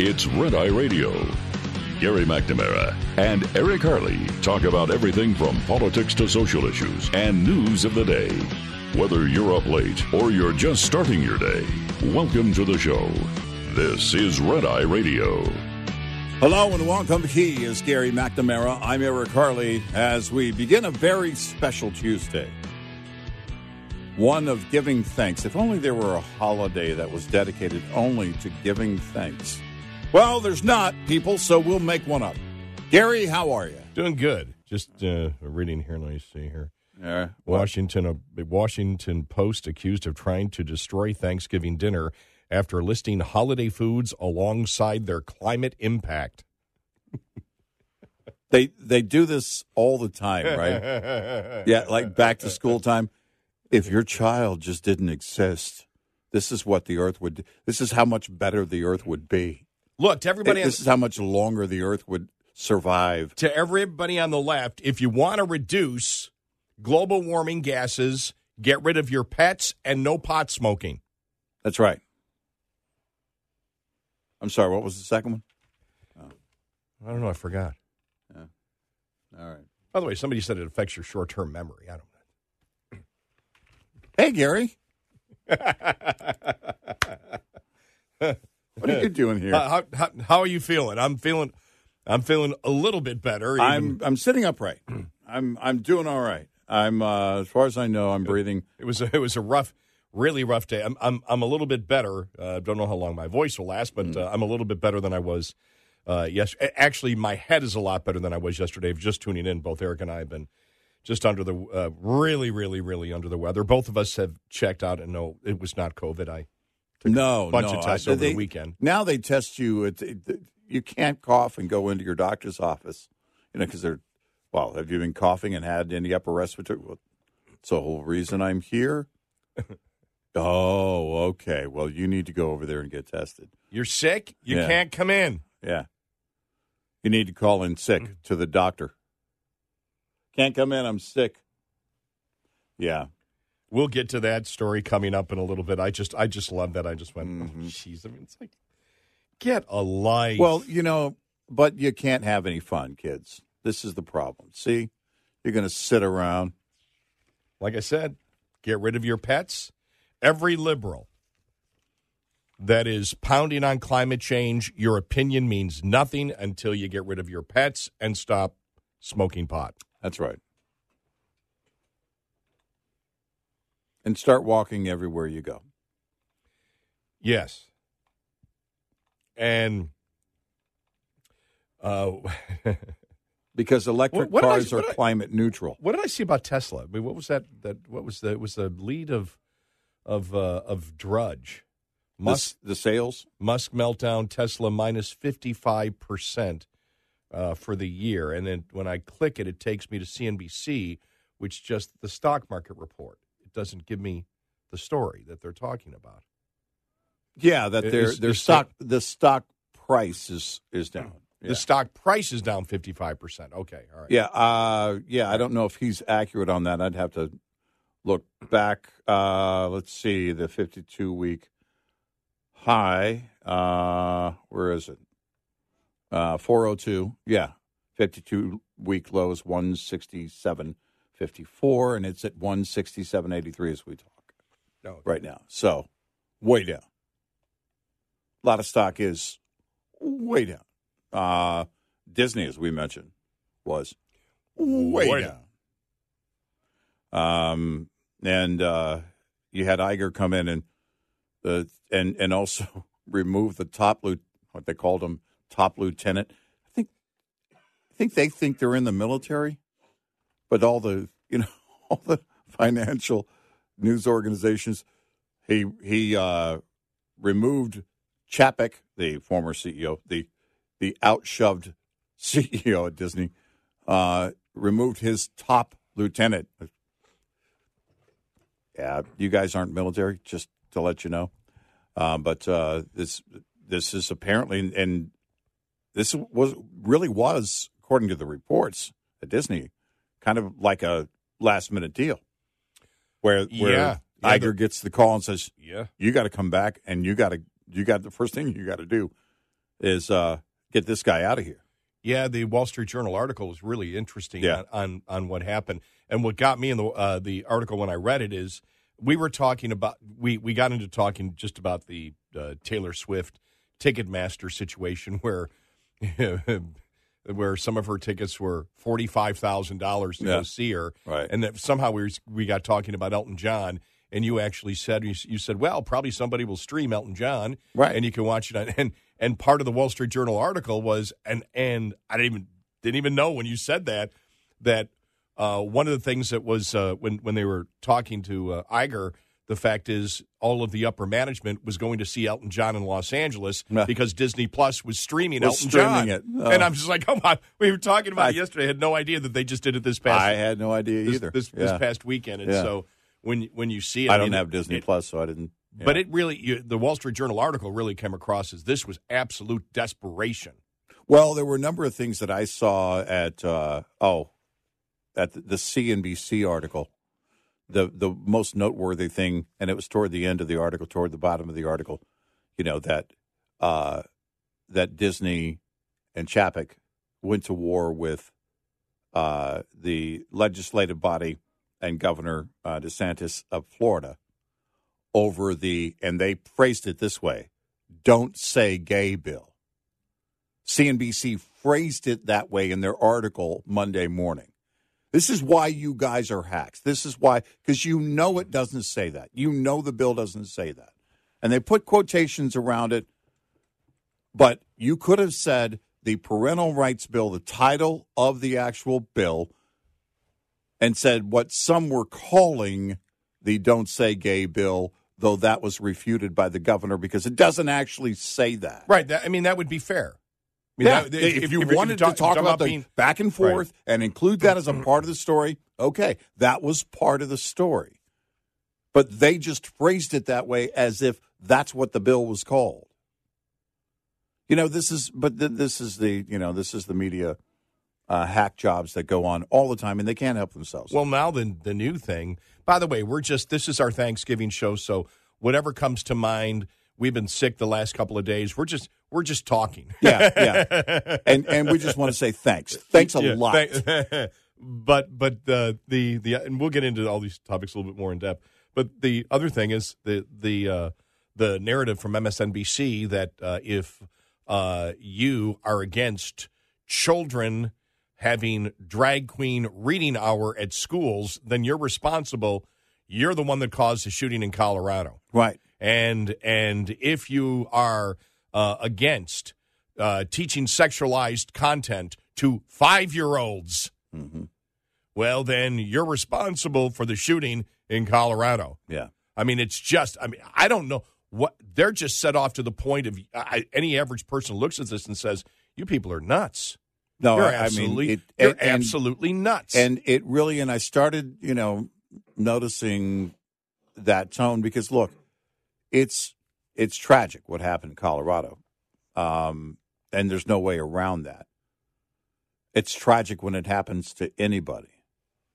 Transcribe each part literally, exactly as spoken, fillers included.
It's Red Eye Radio. Gary McNamara and Eric Harley talk about everything from politics to social issues and news of the day. Whether you're up late or you're just starting your day, welcome to the show. This is Red Eye Radio. Hello and welcome. He is Gary McNamara. I'm Eric Harley as we begin a very special Tuesday. One of giving thanks. If only there were a holiday that was dedicated only to giving thanks. Well, there's not, people, so we'll make one up. Gary, how are you? Doing good. Just uh, reading here. Let me see here. Yeah. Washington, a Washington Post accused of trying to destroy Thanksgiving dinner after listing holiday foods alongside their climate impact. They they do this all the time, right? Yeah, like back to school time. If your child just didn't exist, this is what the earth would. This is how much better the earth would be. Look, to everybody, this on, is how much longer the earth would survive. To everybody on the left, if you want to reduce global warming gases, get rid of your pets and no pot smoking. That's right. I'm sorry, what was the second one? Oh. I don't know. I forgot. Yeah. All right. By the way, somebody said it affects your short-term memory. I don't know. Hey, Gary. What are you doing here? Uh, how, how, how are you feeling? I'm feeling I'm feeling a little bit better. Even. I'm I'm sitting upright. I'm I'm doing all right. I'm uh, as far as I know, I'm breathing. It was a, it was a rough Really rough day. I'm I'm I'm a little bit better. Uh, don't know how long my voice will last, but uh, I'm a little bit better than I was uh, yes. Actually, my head is a lot better than I was yesterday. Just tuning in, both Eric and I have been just under the uh, really, really, really under the weather. Both of us have checked out, and no, it was not COVID. I took no a bunch no, of tests I, over they, the weekend. Now they test you. It, it, you can't cough and go into your doctor's office, you know, because they're well. Have you been coughing and had any upper respiratory? Well, it's the whole reason I'm here. Oh, okay. Well, you need to go over there and get tested. You're sick? You yeah. can't come in. Yeah. You need to call in sick mm-hmm. to the doctor. Can't come in. I'm sick. Yeah. We'll get to that story coming up in a little bit. I just I just love that. I just went, mm-hmm. oh, jeez. I mean, it's like, get a life. Well, you know, but you can't have any fun, kids. This is the problem. See? You're going to sit around. Like I said, get rid of your pets. Every liberal that is pounding on climate change, your opinion means nothing until you get rid of your pets and stop smoking pot. That's right. And start walking everywhere you go. Yes. And uh, because electric what, what cars I, are I, climate neutral. What did I see about Tesla? I mean, what was that? That what was the it was the lead of of uh, of Drudge. Musk the, the sales? Musk meltdown, Tesla minus fifty-five percent uh, for the year. And then when I click it, it takes me to C N B C, which just the stock market report. It doesn't give me the story that they're talking about. Yeah, that their is, their is stock the, the stock price is, is down. The yeah. stock price is down fifty-five percent. Okay, all right. Yeah, uh, yeah, I don't know if he's accurate on that. I'd have to look back. Uh, let's see, the fifty-two week high. Uh, where is it? Uh, four oh two. Yeah, fifty-two week low is one sixty-seven fifty-four, and it's at one sixty-seven eighty-three as we talk no, right now. So way down. A lot of stock is way down. Uh, Disney, as we mentioned, was way, way down. down. Um, and uh, you had Iger come in and the and and also remove the top what they called him top lieutenant. I think I think they think they're in the military, but all the you know all the financial news organizations, he he uh, removed Chapek, the former C E O, the the outshoved C E O at Disney, uh, removed his top lieutenant. Yeah, you guys aren't military, just to let you know. Uh, but uh, this this is apparently, and this was really was, according to the reports at Disney, kind of like a last minute deal, where where yeah, Iger yeah, gets the call and says, "Yeah, you got to come back, and you got to you got the first thing you got to do is uh, get this guy out of here. Yeah, the Wall Street Journal article was really interesting Yeah. on, on on what happened. And what got me in the uh, the article when I read it is we were talking about we, we got into talking just about the uh, Taylor Swift Ticketmaster situation where where some of her tickets were forty-five thousand dollars to Yeah. go see her. Right. And that somehow we were, we got talking about Elton John. And you actually said, you, you said, well, probably somebody will stream Elton John, Right. and you can watch it on. And and part of the Wall Street Journal article was, and and I didn't even didn't even know when you said that that uh, one of the things that was uh, when when they were talking to uh, Iger, the fact is all of the upper management was going to see Elton John in Los Angeles Yeah. because Disney Plus was streaming Was Elton streaming John, it. Oh. and I'm just like, come on, we were talking about I- it yesterday. I had no idea that they just did it this past. I had no idea this, either. This, yeah. this past weekend, and Yeah. so when when you see it, I I don't mean, have Disney it- Plus, so I didn't. yeah. But it really, you, the Wall Street Journal article really came across as this was absolute desperation. Well, there were a number of things that I saw at uh, oh, at the, the C N B C article. The the most noteworthy thing, and it was toward the end of the article, toward the bottom of the article, you know that uh, that Disney and Chapek went to war with uh, the legislative body and Governor uh, DeSantis of Florida over the, and they phrased it this way: "Don't say gay bill." C N B C phrased it that way in their article Monday morning. This is why you guys are hacks. This is why, because you know it doesn't say that. You know the bill doesn't say that. And they put quotations around it, but you could have said the parental rights bill, the title of the actual bill, and said what some were calling the Don't Say Gay bill, though that was refuted by the governor because it doesn't actually say that. Right. That, I mean, that would be fair. I mean, Yeah, that- if, you you're wanted talk- to talk you're about the being- back and forth and include that as a part of the story, okay, that was part of the story. But they just phrased it that way as if that's what the bill was called. You know, this is, but th- this is the, you know, this is the media uh, hack jobs that go on all the time, and they can't help themselves. Well, now the the new thing. By the way, we're just this is our Thanksgiving show, so whatever comes to mind. We've been sick the last couple of days. We're just we're just talking. yeah, yeah, and and we just want to say thanks, thanks a Yeah, lot. thank- but but the the the and we'll get into all these topics a little bit more in depth. But the other thing is the the uh, the narrative from M S N B C that uh, if uh, you are against children having drag queen reading hour at schools, then you're responsible. You're the one that caused the shooting in Colorado. Right. And and if you are uh, against uh, teaching sexualized content to five-year-olds, Mm-hmm. well, then you're responsible for the shooting in Colorado. Yeah. I mean, it's just, I mean, I don't know what, they're just set off to the point of I, any average person looks at this and says, you people are nuts. No, You're I, I absolutely, mean, it, you're and- and- absolutely nuts. And it really, and I started, you know, noticing that tone because look, it's it's tragic what happened in Colorado, um, and there's no way around that. It's tragic when it happens to anybody,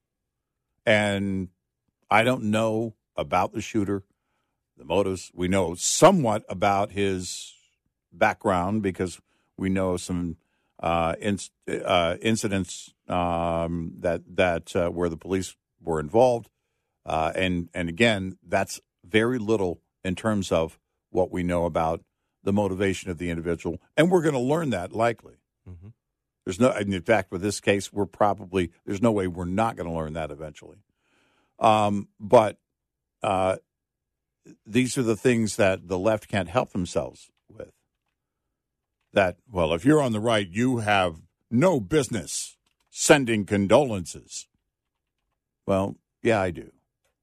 and I don't know about the shooter, the motives. We know somewhat about his background because we know some uh, inc- uh, incidents um, that that uh, where the police were involved, uh, and and again, that's very little in terms of what we know about the motivation of the individual, and we're going to learn that likely. Mhm. There's no, in fact, with this case, we're probably there's no way we're not going to learn that eventually. Um, but uh, these are the things that the left can't help themselves with. That, well, if you're on the right, you have no business sending condolences. Well, yeah, I do.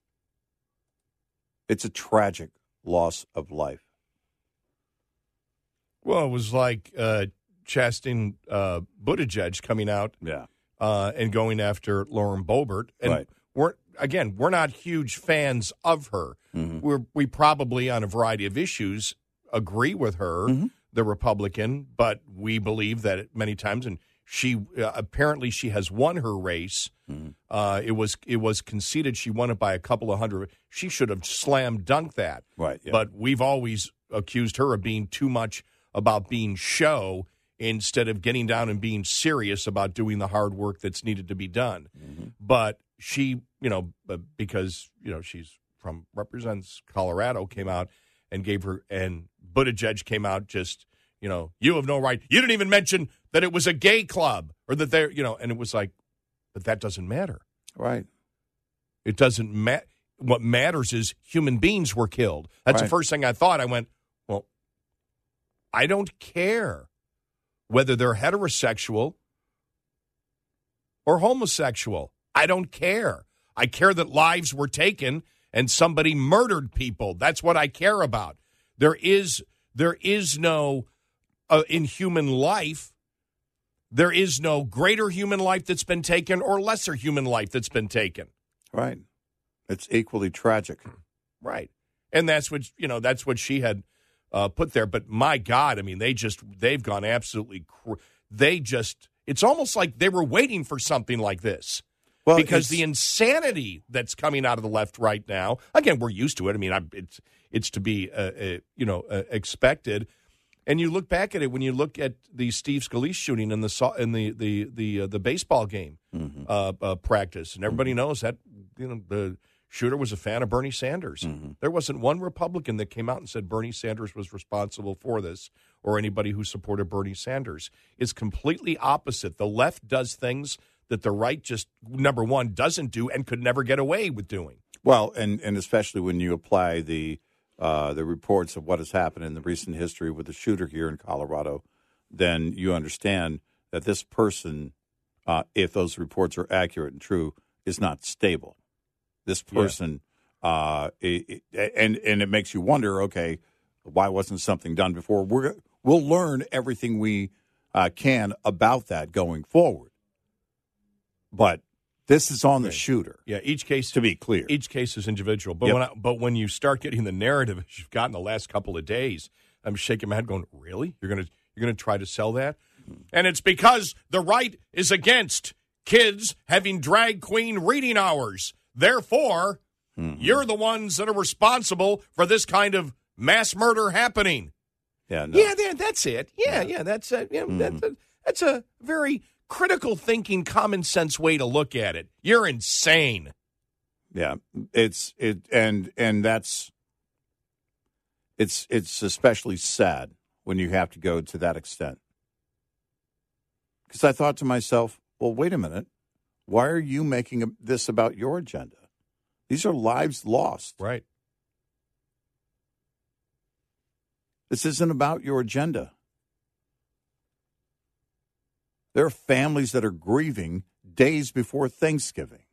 It's a tragic loss of life. Well, it was like uh, Chastain uh, Buttigieg coming out Yeah. uh, and going after Lauren Boebert. And Right. we're again, we're not huge fans of her. Mhm. We're we probably on a variety of issues agree with her, Mhm. the Republican, but we believe that many times, and she uh, apparently she has won her race. Mhm. Uh, it was it was conceded she won it by a couple of hundred. She should have slam dunked that. Right. Yeah. But we've always accused her of being too much about being show instead of getting down and being serious about doing the hard work that's needed to be done. Mm-hmm. But she, you know, because, you know, she's from, represents Colorado, came out and gave her, and Buttigieg came out just, you know, you have no right. You didn't even mention that it was a gay club or that they're, you know, and it was like, but that doesn't matter. Right. It doesn't matter. What matters is human beings were killed. That's right. The first thing I thought. I went, well, I don't care whether they're heterosexual or homosexual. I don't care. I care that lives were taken and somebody murdered people. That's what I care about. There is there is no, uh, in human life, there is no greater human life that's been taken or lesser human life that's been taken. Right. It's equally tragic. Right. And that's what, you know, that's what she had uh, put there. But my God, I mean, they just, they've gone absolutely, cr- they just, it's almost like they were waiting for something like this. Well, because the insanity that's coming out of the left right now, again, we're used to it. I mean, I'm, it's it's to be, uh, uh, you know, uh, expected. And you look back at it when you look at the Steve Scalise shooting in the in the the the, uh, the baseball game mm-hmm. uh, uh, practice, and everybody mm-hmm. knows that, you know, the shooter was a fan of Bernie Sanders. Mm-hmm. There wasn't one Republican that came out and said Bernie Sanders was responsible for this, or anybody who supported Bernie Sanders. It's completely opposite. The left does things that the right just, number one, doesn't do and could never get away with doing. Well, and, and especially when you apply the uh, the reports of what has happened in the recent history with the shooter here in Colorado, then you understand that this person, uh, if those reports are accurate and true, is not stable. This person, yeah. uh, it, it, and and it makes you wonder, okay, why wasn't something done before? We're, we'll learn everything we uh, can about that going forward. But this is on the shooter. Yeah, each case, to be clear, each case is individual. But yep. when I, but when you start getting the narrative as you've gotten the last couple of days, I'm shaking my head, going, "Really? You're gonna you're gonna try to sell that?" Mm-hmm. And it's because the right is against kids having drag queen reading hours. Therefore, mm-hmm. you're the ones that are responsible for this kind of mass murder happening. Yeah, no. yeah, that's it. Yeah, yeah, yeah that's a, yeah, mm-hmm. that's a, that's a very critical thinking, common sense way to look at it. You're insane. Yeah, it's it, and and that's it's it's especially sad when you have to go to that extent. Because I thought to myself, well, wait a minute, why are you making this about your agenda? These are lives lost. Right. This isn't about your agenda. There are families that are grieving days before Thanksgiving.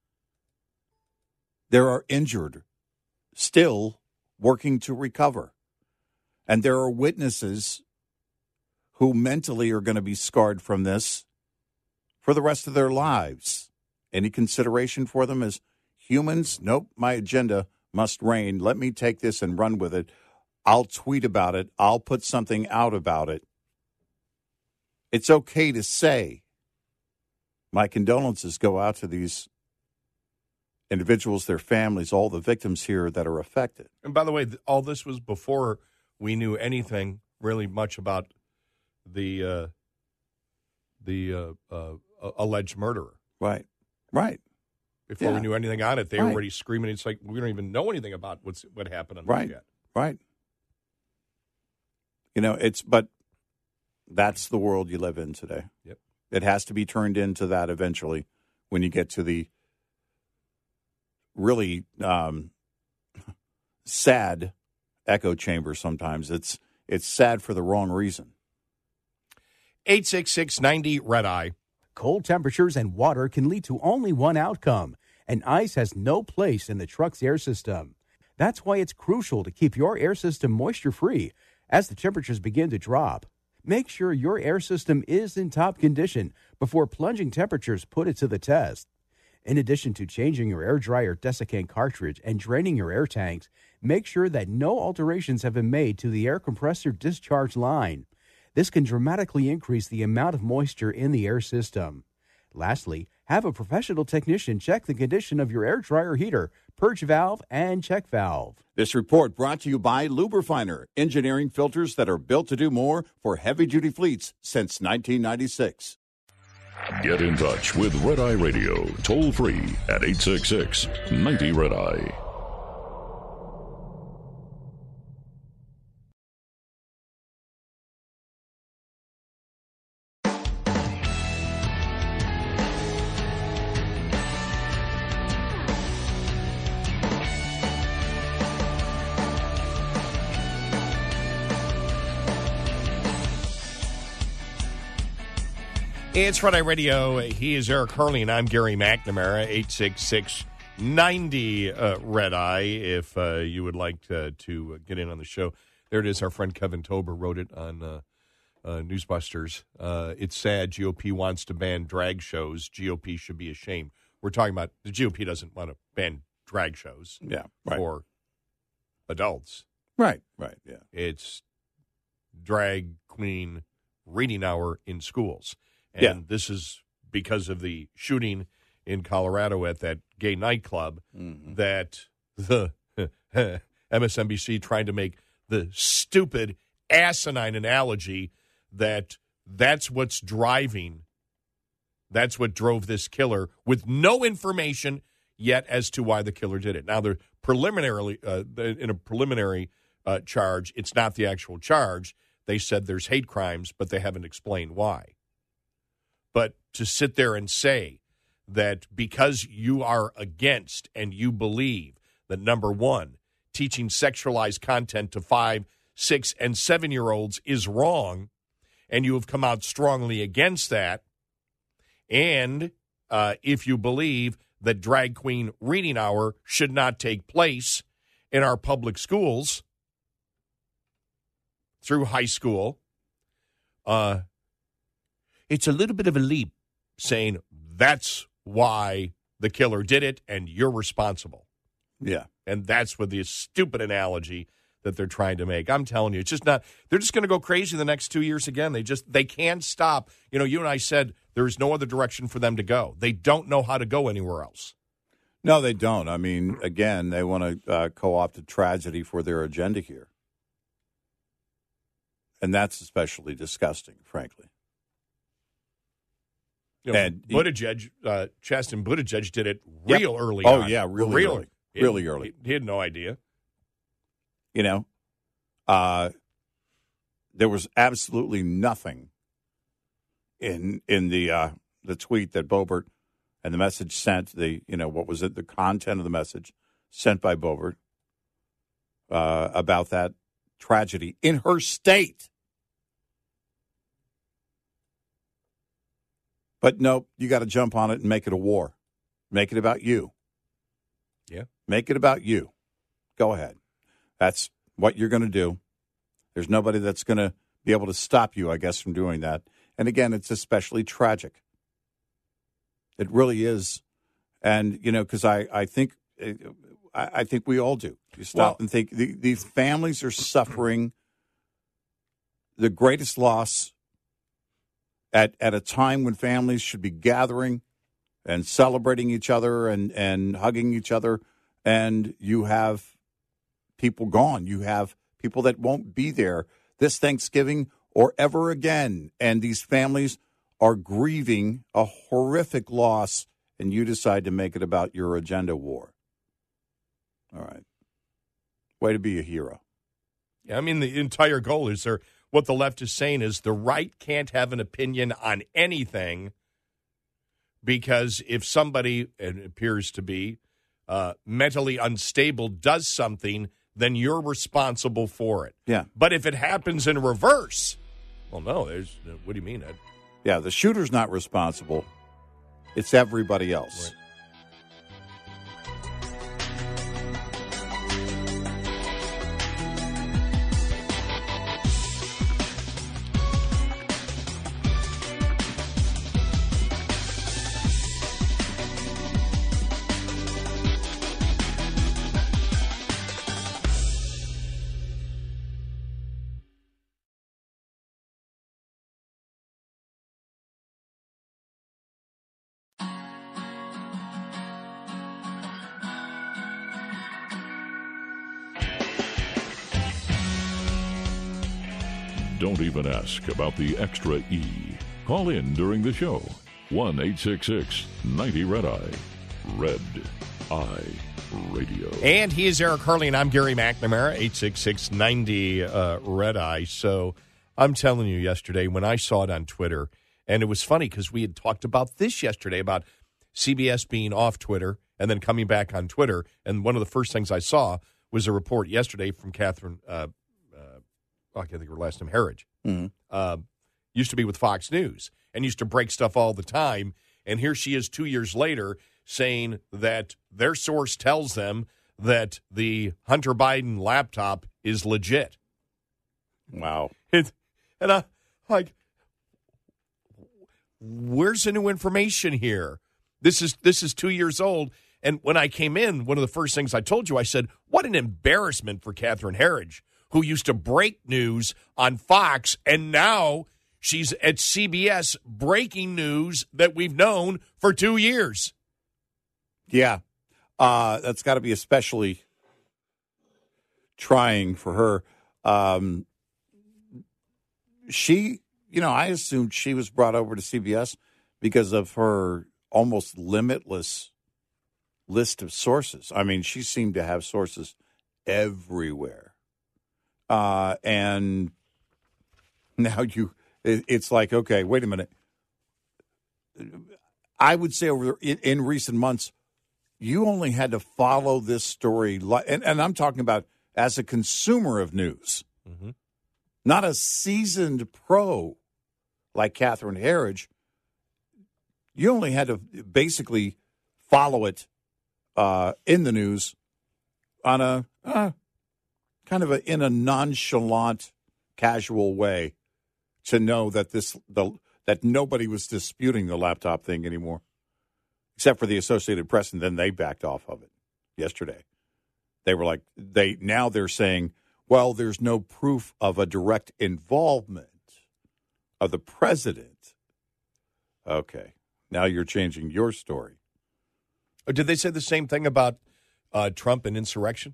There are injured, still working to recover. And there are witnesses who mentally are going to be scarred from this for the rest of their lives. Any consideration for them as humans? Nope, my agenda must reign. Let me take this and run with it. I'll tweet about it. I'll put something out about it. It's okay to say, my condolences go out to these individuals, their families, all the victims here that are affected. And by the way, all this was before we knew anything really much about the uh, the uh, uh, alleged murderer. Right, right. Before yeah. we knew anything on it, they right. were already screaming. It's like, we don't even know anything about what's what happened on right. yet. Right. You know, it's, but that's the world you live in today. Yep. It has to be turned into that eventually when you get to the really um, sad echo chamber sometimes. It's it's sad for the wrong reason. eight six six, ninety, red eye. Cold temperatures and water can lead to only one outcome, and ice has no place in the truck's air system. That's why it's crucial to keep your air system moisture-free as the temperatures begin to drop. Make sure your air system is in top condition before plunging temperatures put it to the test. In addition to changing your air dryer desiccant cartridge and draining your air tanks, make sure that no alterations have been made to the air compressor discharge line. This can dramatically increase the amount of moisture in the air system. Lastly, have a professional technician check the condition of your air dryer heater, purge valve, and check valve. This report brought to you by Lubrifiner, engineering filters that are built to do more for heavy-duty fleets since nineteen ninety-six. Get in touch with Red Eye Radio, toll free at eight six six, nine zero, Red Eye. It's Friday Radio. He is Eric Hurley, and I'm Gary McNamara. eight six six, nine zero, uh, Red Eye, if uh, you would like to, to get in on the show. There it is. Our friend Kevin Tober wrote it on uh, uh, Newsbusters. Uh, it's sad G O P wants to ban drag shows. G O P should be ashamed. We're talking about the G O P doesn't want to ban drag shows Yeah, right. for adults. Right, right, yeah. It's drag queen reading hour in schools. And Yeah. this is because of the shooting in Colorado at that gay nightclub Mm-hmm. that the M S N B C tried to make the stupid, asinine analogy that that's what's driving, that's what drove this killer with no information yet as to why the killer did it. Now, they're preliminarily, uh, in a preliminary uh, charge, it's not the actual charge. They said there's hate crimes, but they haven't explained why. But to sit there and say that because you are against and you believe that, number one, teaching sexualized content to five, six, and seven-year-olds is wrong, and you have come out strongly against that, and uh, if you believe that drag queen reading hour should not take place in our public schools through high school, uh, it's a little bit of a leap saying that's why the killer did it and you're responsible. Yeah. And that's what the stupid analogy that they're trying to make. I'm telling you, it's just not, they're just going to go crazy the next two years again. They just, they can't stop. You know, you and I said there's no other direction for them to go. They don't know how to go anywhere else. No, they don't. I mean, again, they want to uh, co-opt a tragedy for their agenda here. And that's especially disgusting, frankly. You know, And Buttigieg, uh, Chasten Buttigieg did it Yep. real early Oh, on. yeah, really real, early. He- Really early. He, he had no idea. You know, uh, there was absolutely nothing in in the uh, the tweet that Boebert and the message sent. The you know what was it? The content of the message sent by Boebert uh, about that tragedy in her state. But no, you got to jump on it and make it a war. Make it about you. Yeah. Make it about you. Go ahead. That's what you're going to do. There's nobody that's going to be able to stop you, I guess, from doing that. And again, it's especially tragic. It really is. And, you know, because I, I think I, I think we all do. You stop Well, and think the, these families are suffering the greatest loss at, at a time when families should be gathering and celebrating each other and, and hugging each other. And you have people gone. You have people that won't be there this Thanksgiving or ever again. And these families are grieving a horrific loss, and you decide to make it about your agenda war. All right. Way to be a hero. Yeah, I mean, the entire goal is there. What the left is saying is the right can't have an opinion on anything because if somebody, it appears to be, uh, mentally unstable does something, then you're responsible for it. Yeah. But if it happens in reverse, well, no, there's, what do you mean? That? Yeah, the shooter's not responsible. It's everybody else. Right. Don't even ask about the extra E. Call in during the show. one eight six six ninety Red Eye. Red Eye Radio. And he is Eric Harley, and I'm Gary McNamara, eight six six ninety uh, Red Eye. So I'm telling you, yesterday when I saw it on Twitter, and it was funny because we had talked about this yesterday, about C B S being off Twitter and then coming back on Twitter. And one of the first things I saw was a report yesterday from Catherine, uh, uh, I can't think of her last name, Herridge. Mm-hmm. Uh, used to be with Fox News and used to break stuff all the time. And here she is two years later saying that their source tells them that the Hunter Biden laptop is legit. Wow. It, and I'm like, where's the new information here? This is this is two years old. And when I came in, one of the first things I told you, I said, what an embarrassment for Catherine Herridge, who used to break news on Fox, and now she's at C B S breaking news that we've known for two years. Yeah. Uh, that's got to be especially trying for her. Um, she, you know, I assumed she was brought over to C B S because of her almost limitless list of sources. I mean, she seemed to have sources everywhere. Uh, and now you, it, it's like, okay, wait a minute. I would say over in, in recent months, you only had to follow this story, and, and I'm talking about as a consumer of news, Mm-hmm. not a seasoned pro like Catherine Herridge. You only had to basically follow it uh, in the news on a uh, kind of a in a nonchalant, casual way to know that this the that nobody was disputing the laptop thing anymore, except for the Associated Press, and then they backed off of it yesterday. They were like, they now they're saying, well, there's no proof of a direct involvement of the president. Okay, now you're changing your story. Oh, did they say the same thing about uh, Trump and insurrection?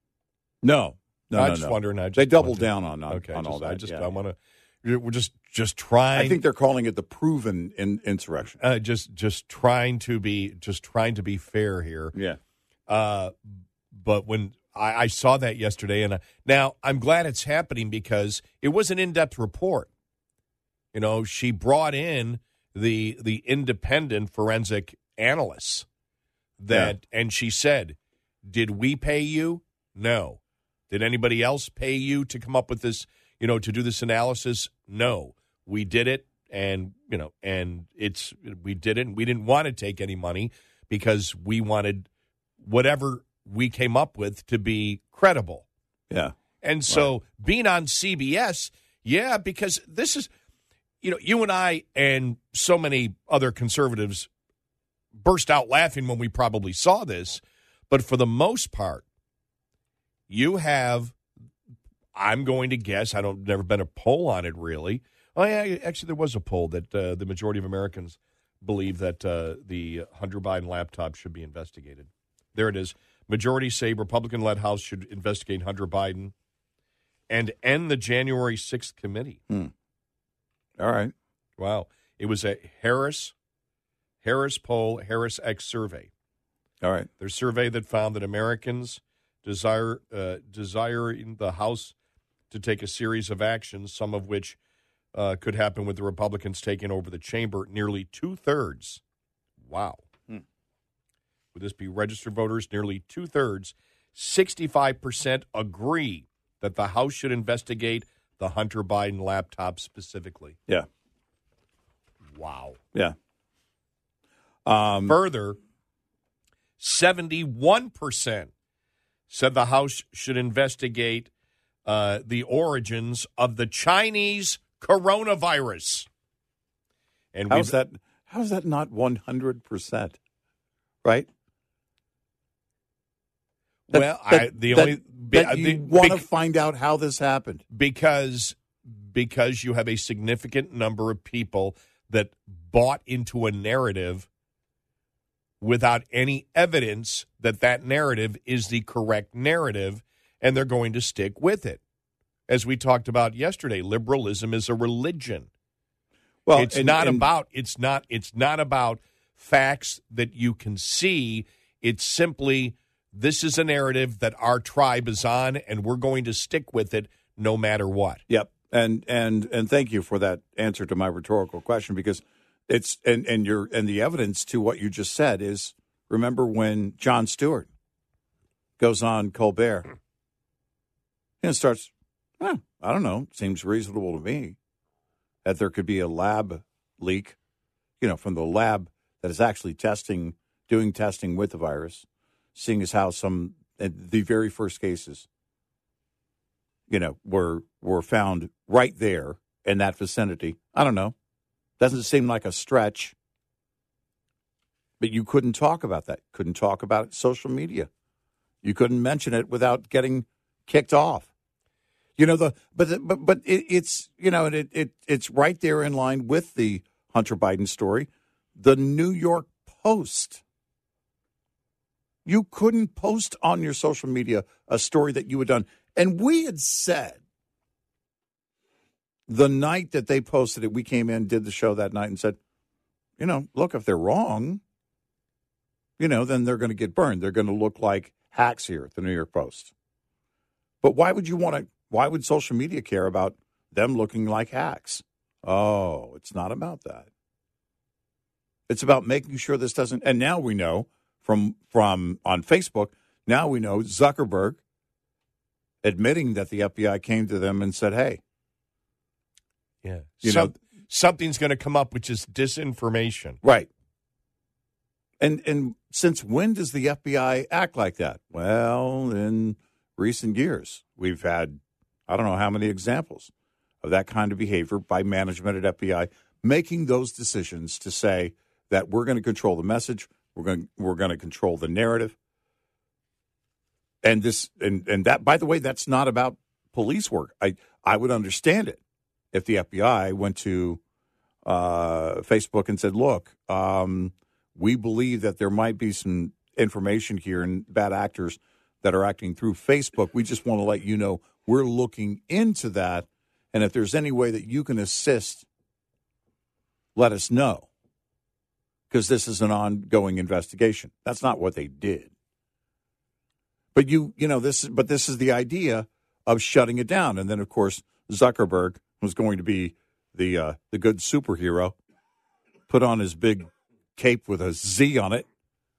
No, no, I no, just no. wondering. I just they doubled wanted- down on on, okay, on just, all that. I just yeah, I yeah. want to. We're just just trying. I think they're calling it the proven in, insurrection. uh, just just trying to be just trying to be fair here. Yeah. Uh, but when I, I saw that yesterday, and uh, now I'm glad it's happening because it was an in-depth report. You know, she brought in the the independent forensic analysts that, and she said, "Did we pay you? No. Did anybody else pay you to come up with this? You know, to do this analysis? No. We did it, and you know, and it's we did it. And we didn't want to take any money because we wanted whatever we came up with to be credible." Yeah. And so Right. being on C B S, yeah, because this is, you know, you and I and so many other conservatives burst out laughing when we probably saw this. But for the most part, you have, I'm going to guess, I don't, never been a poll on it really. Oh, yeah, actually, there was a poll that uh, the majority of Americans believe that uh, the Hunter Biden laptop should be investigated. There it is. Majority say Republican-led House should investigate Hunter Biden and end the January sixth committee. Hmm. All right. Wow. It was a Harris, Harris poll, Harris X survey. All right. Their survey that found that Americans desire uh, desiring the House to take a series of actions, some of which uh, could happen with the Republicans taking over the chamber, nearly two-thirds. Wow. Hmm. Would this be registered voters? Nearly two-thirds, sixty-five percent agree that the House should investigate the Hunter Biden laptop specifically. Yeah. Wow. Yeah. Um, Further, seventy-one percent said the House should investigate uh, the origins of the Chinese coronavirus. And how's we've- that? How's that not one hundred percent? Right? That- well, that- I, the that- only be- that you the- want to bec- find out how this happened. because because you have a significant number of people that bought into a narrative without any evidence that that narrative is the correct narrative, and they're going to stick with it. as we talked about yesterday, liberalism is a religion. Well, it's and, not and, about it's not it's not about facts that you can see. It's simply this is a narrative that our tribe is on, and we're going to stick with it no matter what. Yep. And and and thank you for that answer to my rhetorical question, because it's and and your and the evidence to what you just said is, remember when Jon Stewart goes on Colbert and starts, eh, I don't know, seems reasonable to me that there could be a lab leak, you know, from the lab that is actually testing, doing testing with the virus, seeing as how some, the very first cases, you know, were were found right there in that vicinity. I don't know. Doesn't seem like a stretch. But you couldn't talk about that. Couldn't talk about it on social media. You couldn't mention it without getting kicked off. You know, the but but but it, it's you know it, it it's right there in line with the Hunter Biden story. The New York Post. You couldn't post on your social media a story that you had done. And we had said the night that they posted it, we came in, did the show that night and said, you know, look, if they're wrong, you know, then they're going to get burned. They're going to look like hacks here at the New York Post. But why would you want to, why would social media care about them looking like hacks? Oh, it's not about that. It's about making sure this doesn't, and now we know from, from on Facebook, now we know Zuckerberg admitting that the F B I came to them and said, hey. Yeah. You Some, know, something's going to come up, which is disinformation. Right. And and since when does the F B I act like that? Well, in recent years, we've had, I don't know how many examples of that kind of behavior by management at F B I, making those decisions to say that we're going to control the message, we're going we're going to control the narrative. And this and, and that, by the way, that's not about police work. I, I would understand it if the F B I went to uh, Facebook and said, look, um, we believe that there might be some information here and bad actors that are acting through Facebook. We just want to let you know we're looking into that. And if there's any way that you can assist, let us know. Because this is an ongoing investigation. That's not what they did. But you, you know, this, but this is the idea of shutting it down. And then, of course, Zuckerberg was going to be the uh, the good superhero, put on his big cape with a Z on it,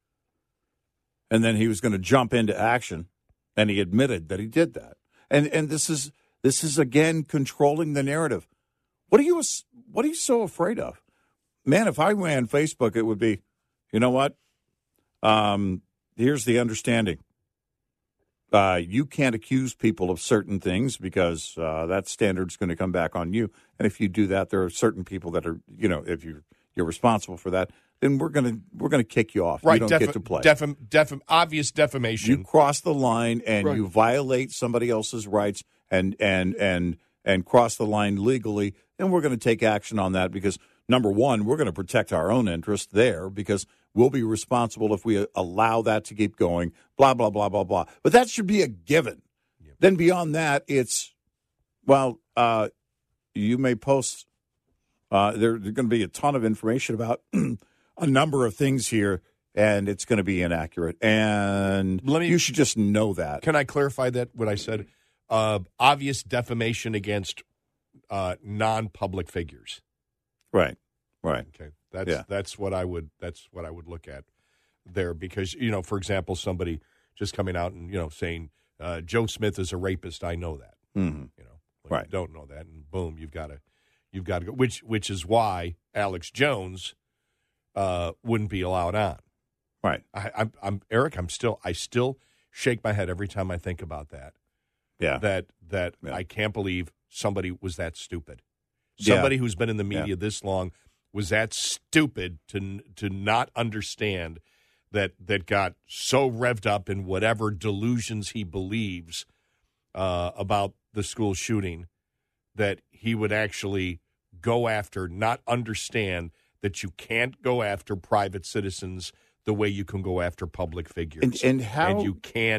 and then he was going to jump into action, and he admitted that he did that. And and this is this is again controlling the narrative. What are you what are you so afraid of, man? If I ran Facebook, it would be, you know what? Um, here's the understanding. Uh, you can't accuse people of certain things because uh, that standard's going to come back on you. And if you do that, there are certain people that are, you know, if you're you're responsible for that, then we're going to we're going to kick you off. Right, you don't defi- get to play. Defam- defam- obvious defamation. You cross the line and Right. you violate somebody else's rights and and and and cross the line legally, and we're going to take action on that because number one, we're going to protect our own interest there because we'll be responsible if we allow that to keep going, blah, blah, blah, blah, blah. But that should be a given. Yep. Then beyond that, it's, well, uh, you may post, uh, there, there's going to be a ton of information about a number of things here, and it's going to be inaccurate. And Let me, you should just know that. Can I clarify that, what I said? Uh, obvious defamation against uh, non-public figures. Right, right. Okay, that's yeah. that's what I would that's what I would look at there because you know, for example, somebody just coming out and you know saying uh, Joe Smith is a rapist. I know that. Mm-hmm. You know, well, right? You don't know that, and boom, you've got to you've got to go. Which which is why Alex Jones uh, wouldn't be allowed on. Right. I, I'm I'm Eric. I'm still I still shake my head every time I think about that. Yeah. That that yeah. I can't believe somebody was that stupid. Somebody yeah. who's been in the media yeah. this long was that stupid to to not understand that that got so revved up in whatever delusions he believes uh, about the school shooting that he would actually go after, not understand that you can't go after private citizens the way you can go after public figures. And, and how and you can't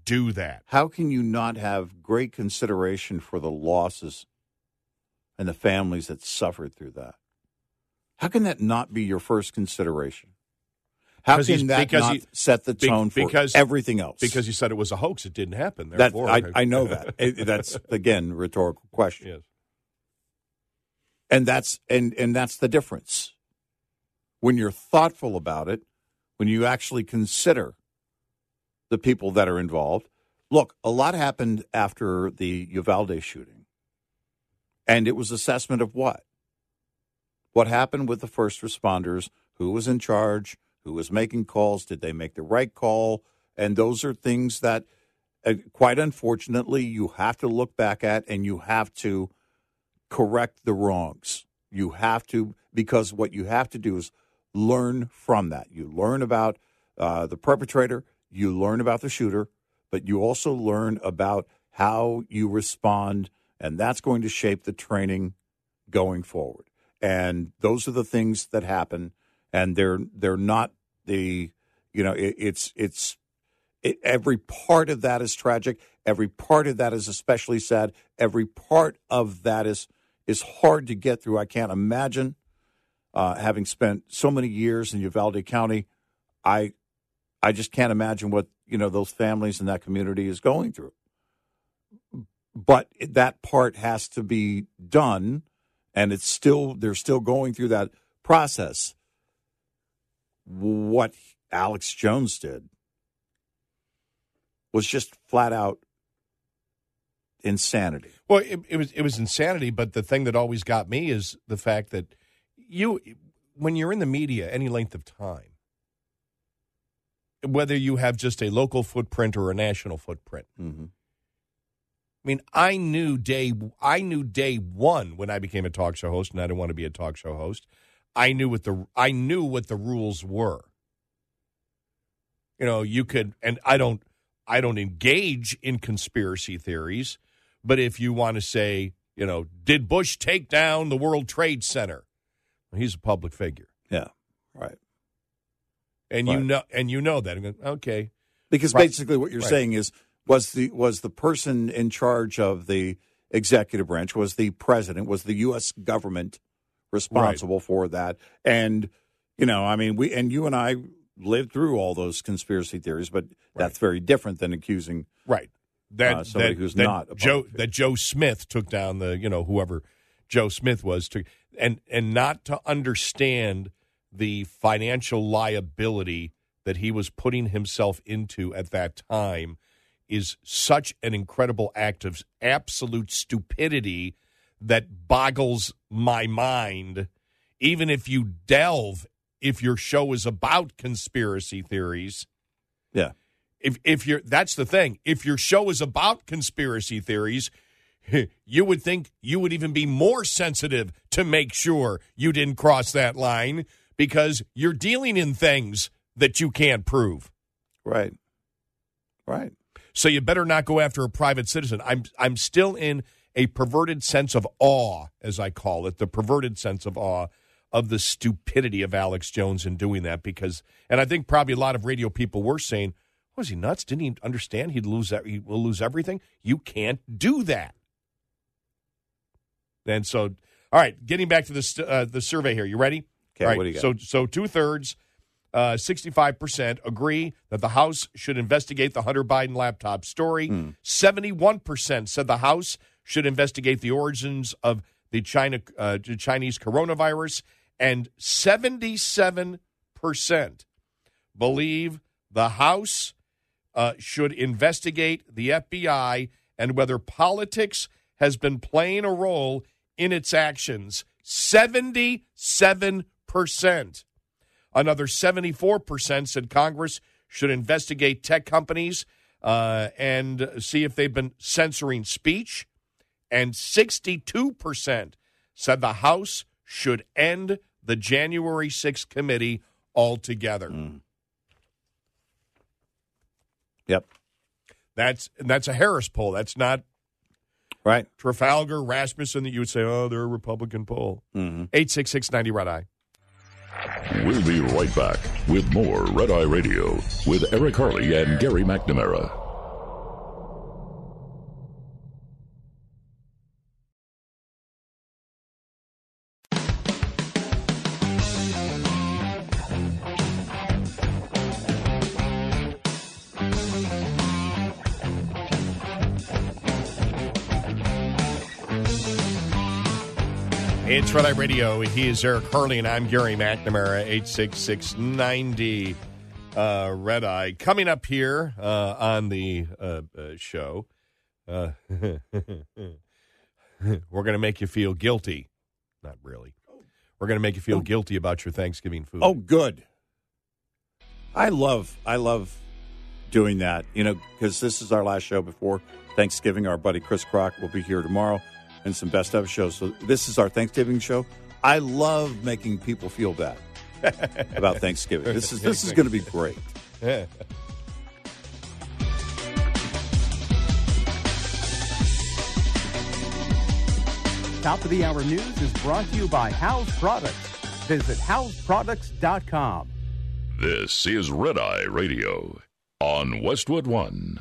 do that. How can you not have great consideration for the losses and the families that suffered through that? How can that not be your first consideration? How Because he's- can that because not he- set the be- tone for because- everything else? Because you said it was a hoax. It didn't happen. that, Therefore, I, I know that. It- that's, again, rhetorical question. Yes. And that's and, and that's the difference. When you're thoughtful about it, when you actually consider the people that are involved. Look, a lot happened after the Uvalde shooting. And it was assessment of what? What happened with the first responders? Who was in charge? Who was making calls? Did they make the right call? And those are things that, uh, quite unfortunately, you have to look back at and you have to correct the wrongs. You have to, because what you have to do is learn from that. You learn about uh, the perpetrator, you learn about the shooter, but you also learn about how you respond, and that's going to shape the training going forward. And those are the things that happen, and they're they're not the, you know, it, it's it's it, every part of that is tragic. Every part of that is especially sad. Every part of that is is hard to get through. I can't imagine, uh, having spent so many years in Uvalde County, I I just can't imagine what, you know, those families in that community is going through. But that part has to be done, and it's still they're still going through that process. What Alex Jones did was just flat out insanity. Well, it, it was it was insanity, but the thing that always got me is the fact that you, when you're in the media any length of time, whether you have just a local footprint or a national footprint, Mm-hmm. I mean, I knew day I knew day one when I became a talk show host, and I didn't want to be a talk show host. I knew what the I knew what the rules were. You know, you could, and I don't I don't engage in conspiracy theories, but if you want to say, you know, did Bush take down the World Trade Center? Well, he's a public figure. Yeah, right. And Right. you know and you know that. Okay. Because Right. basically what you're Right. saying is was the was the person in charge of the executive branch, was the president, was the U S government responsible for that. And, you know, I mean, we and you and I lived through all those conspiracy theories, but that's very different than accusing Right. That, Uh, somebody that, who's that not a Joe public figure. that Joe Smith took down the, you know, whoever Joe Smith was to and and not to understand the financial liability that he was putting himself into at that time is such an incredible act of absolute stupidity that boggles my mind. Even if you delve, if your show is about conspiracy theories, Yeah. if if you're that's the thing. If your show is about conspiracy theories, you would think you would even be more sensitive to make sure you didn't cross that line because you're dealing in things that you can't prove. Right. Right. So you better not go after a private citizen. I'm I'm still in a perverted sense of awe, as I call it, the perverted sense of awe of the stupidity of Alex Jones in doing that because, and I think probably a lot of radio people were saying, was he nuts? Didn't he understand he'd lose that? He will lose everything. You can't do that. And so, all right, getting back to this uh, the survey here. You ready? Okay, All right, what do you got? So so two thirds. Uh, sixty-five percent agree that the House should investigate the Hunter Biden laptop story. Hmm. seventy-one percent said the House should investigate the origins of the China uh, the Chinese coronavirus. And seventy-seven percent believe the House uh, should investigate the F B I and whether politics has been playing a role in its actions. seventy-seven percent. Another seventy-four percent said Congress should investigate tech companies uh, and see if they've been censoring speech. And sixty-two percent said the House should end the January sixth committee altogether. Mm. Yep. That's that's a Harris poll. That's not Right. Trafalgar, Rasmussen that you would say, oh, they're a Republican poll. Mm-hmm. eight six six ninety Red Eye. We'll be right back with more Red Eye Radio with Eric Harley and Gary McNamara. It's Red Eye Radio. He is Eric Harley, and I'm Gary McNamara, eight six six, ninety uh, Red Eye. Coming up here uh, on the uh, uh, show, uh, we're going to make you feel guilty. Not really. We're going to make you feel guilty about your Thanksgiving food. Oh, good. I love, I love doing that, you know, because this is our last show before Thanksgiving. Our buddy Chris Crock will be here tomorrow and some best of shows. So this is our Thanksgiving show. I love making people feel bad about Thanksgiving. This is this is going to be great. Top of the Hour News is brought to you by House Products. Visit house products dot com. This is Red Eye Radio on Westwood One.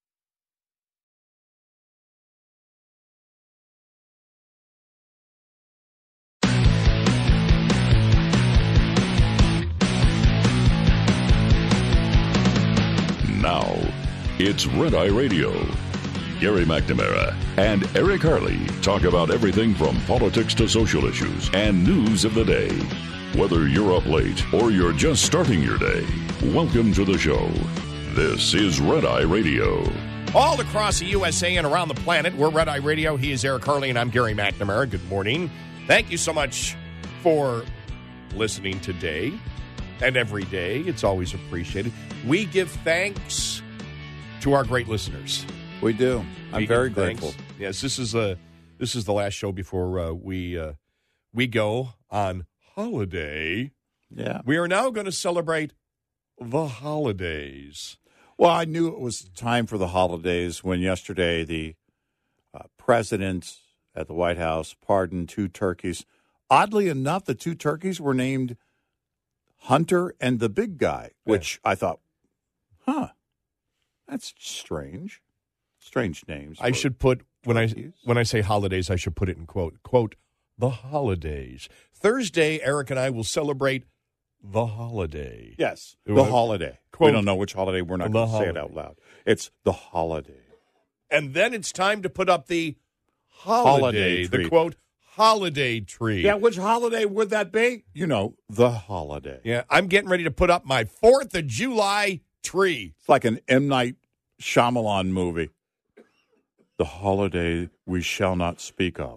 Now, it's Red Eye Radio. Gary McNamara and Eric Harley talk about everything from politics to social issues and news of the day. Whether you're up late or you're just starting your day, welcome to the show. This is Red Eye Radio. All across the U S A and around the planet, we're Red Eye Radio. He is Eric Harley, and I'm Gary McNamara. Good morning. Thank you so much for listening today and every day. It's always appreciated. We give thanks to our great listeners. We do. I'm We very give thanks. grateful. Yes, this is a this is the last show before uh, we uh, we go on holiday. Yeah. We are now going to celebrate the holidays. Well, I knew it was time for the holidays when yesterday the uh, president at the White House pardoned two turkeys. Oddly enough, the two turkeys were named Hunter and the Big Guy, which yeah. I thought, huh, that's strange. Strange names. I should put, when I, turkeys. when I say holidays, I should put it in quote, quote, the holidays. Thursday, Eric and I will celebrate the holiday. Yes, It the was- holiday. quote, we don't know which holiday. We're not the going to say it holiday. out loud. It's the holiday. And then it's time to put up the holiday, Holiday the tree. quote, holiday tree. Yeah, which holiday would that be? You know, the holiday. Yeah, I'm getting ready to put up my fourth of July tree. It's like an M. Night Shyamalan movie. The holiday we shall not speak of.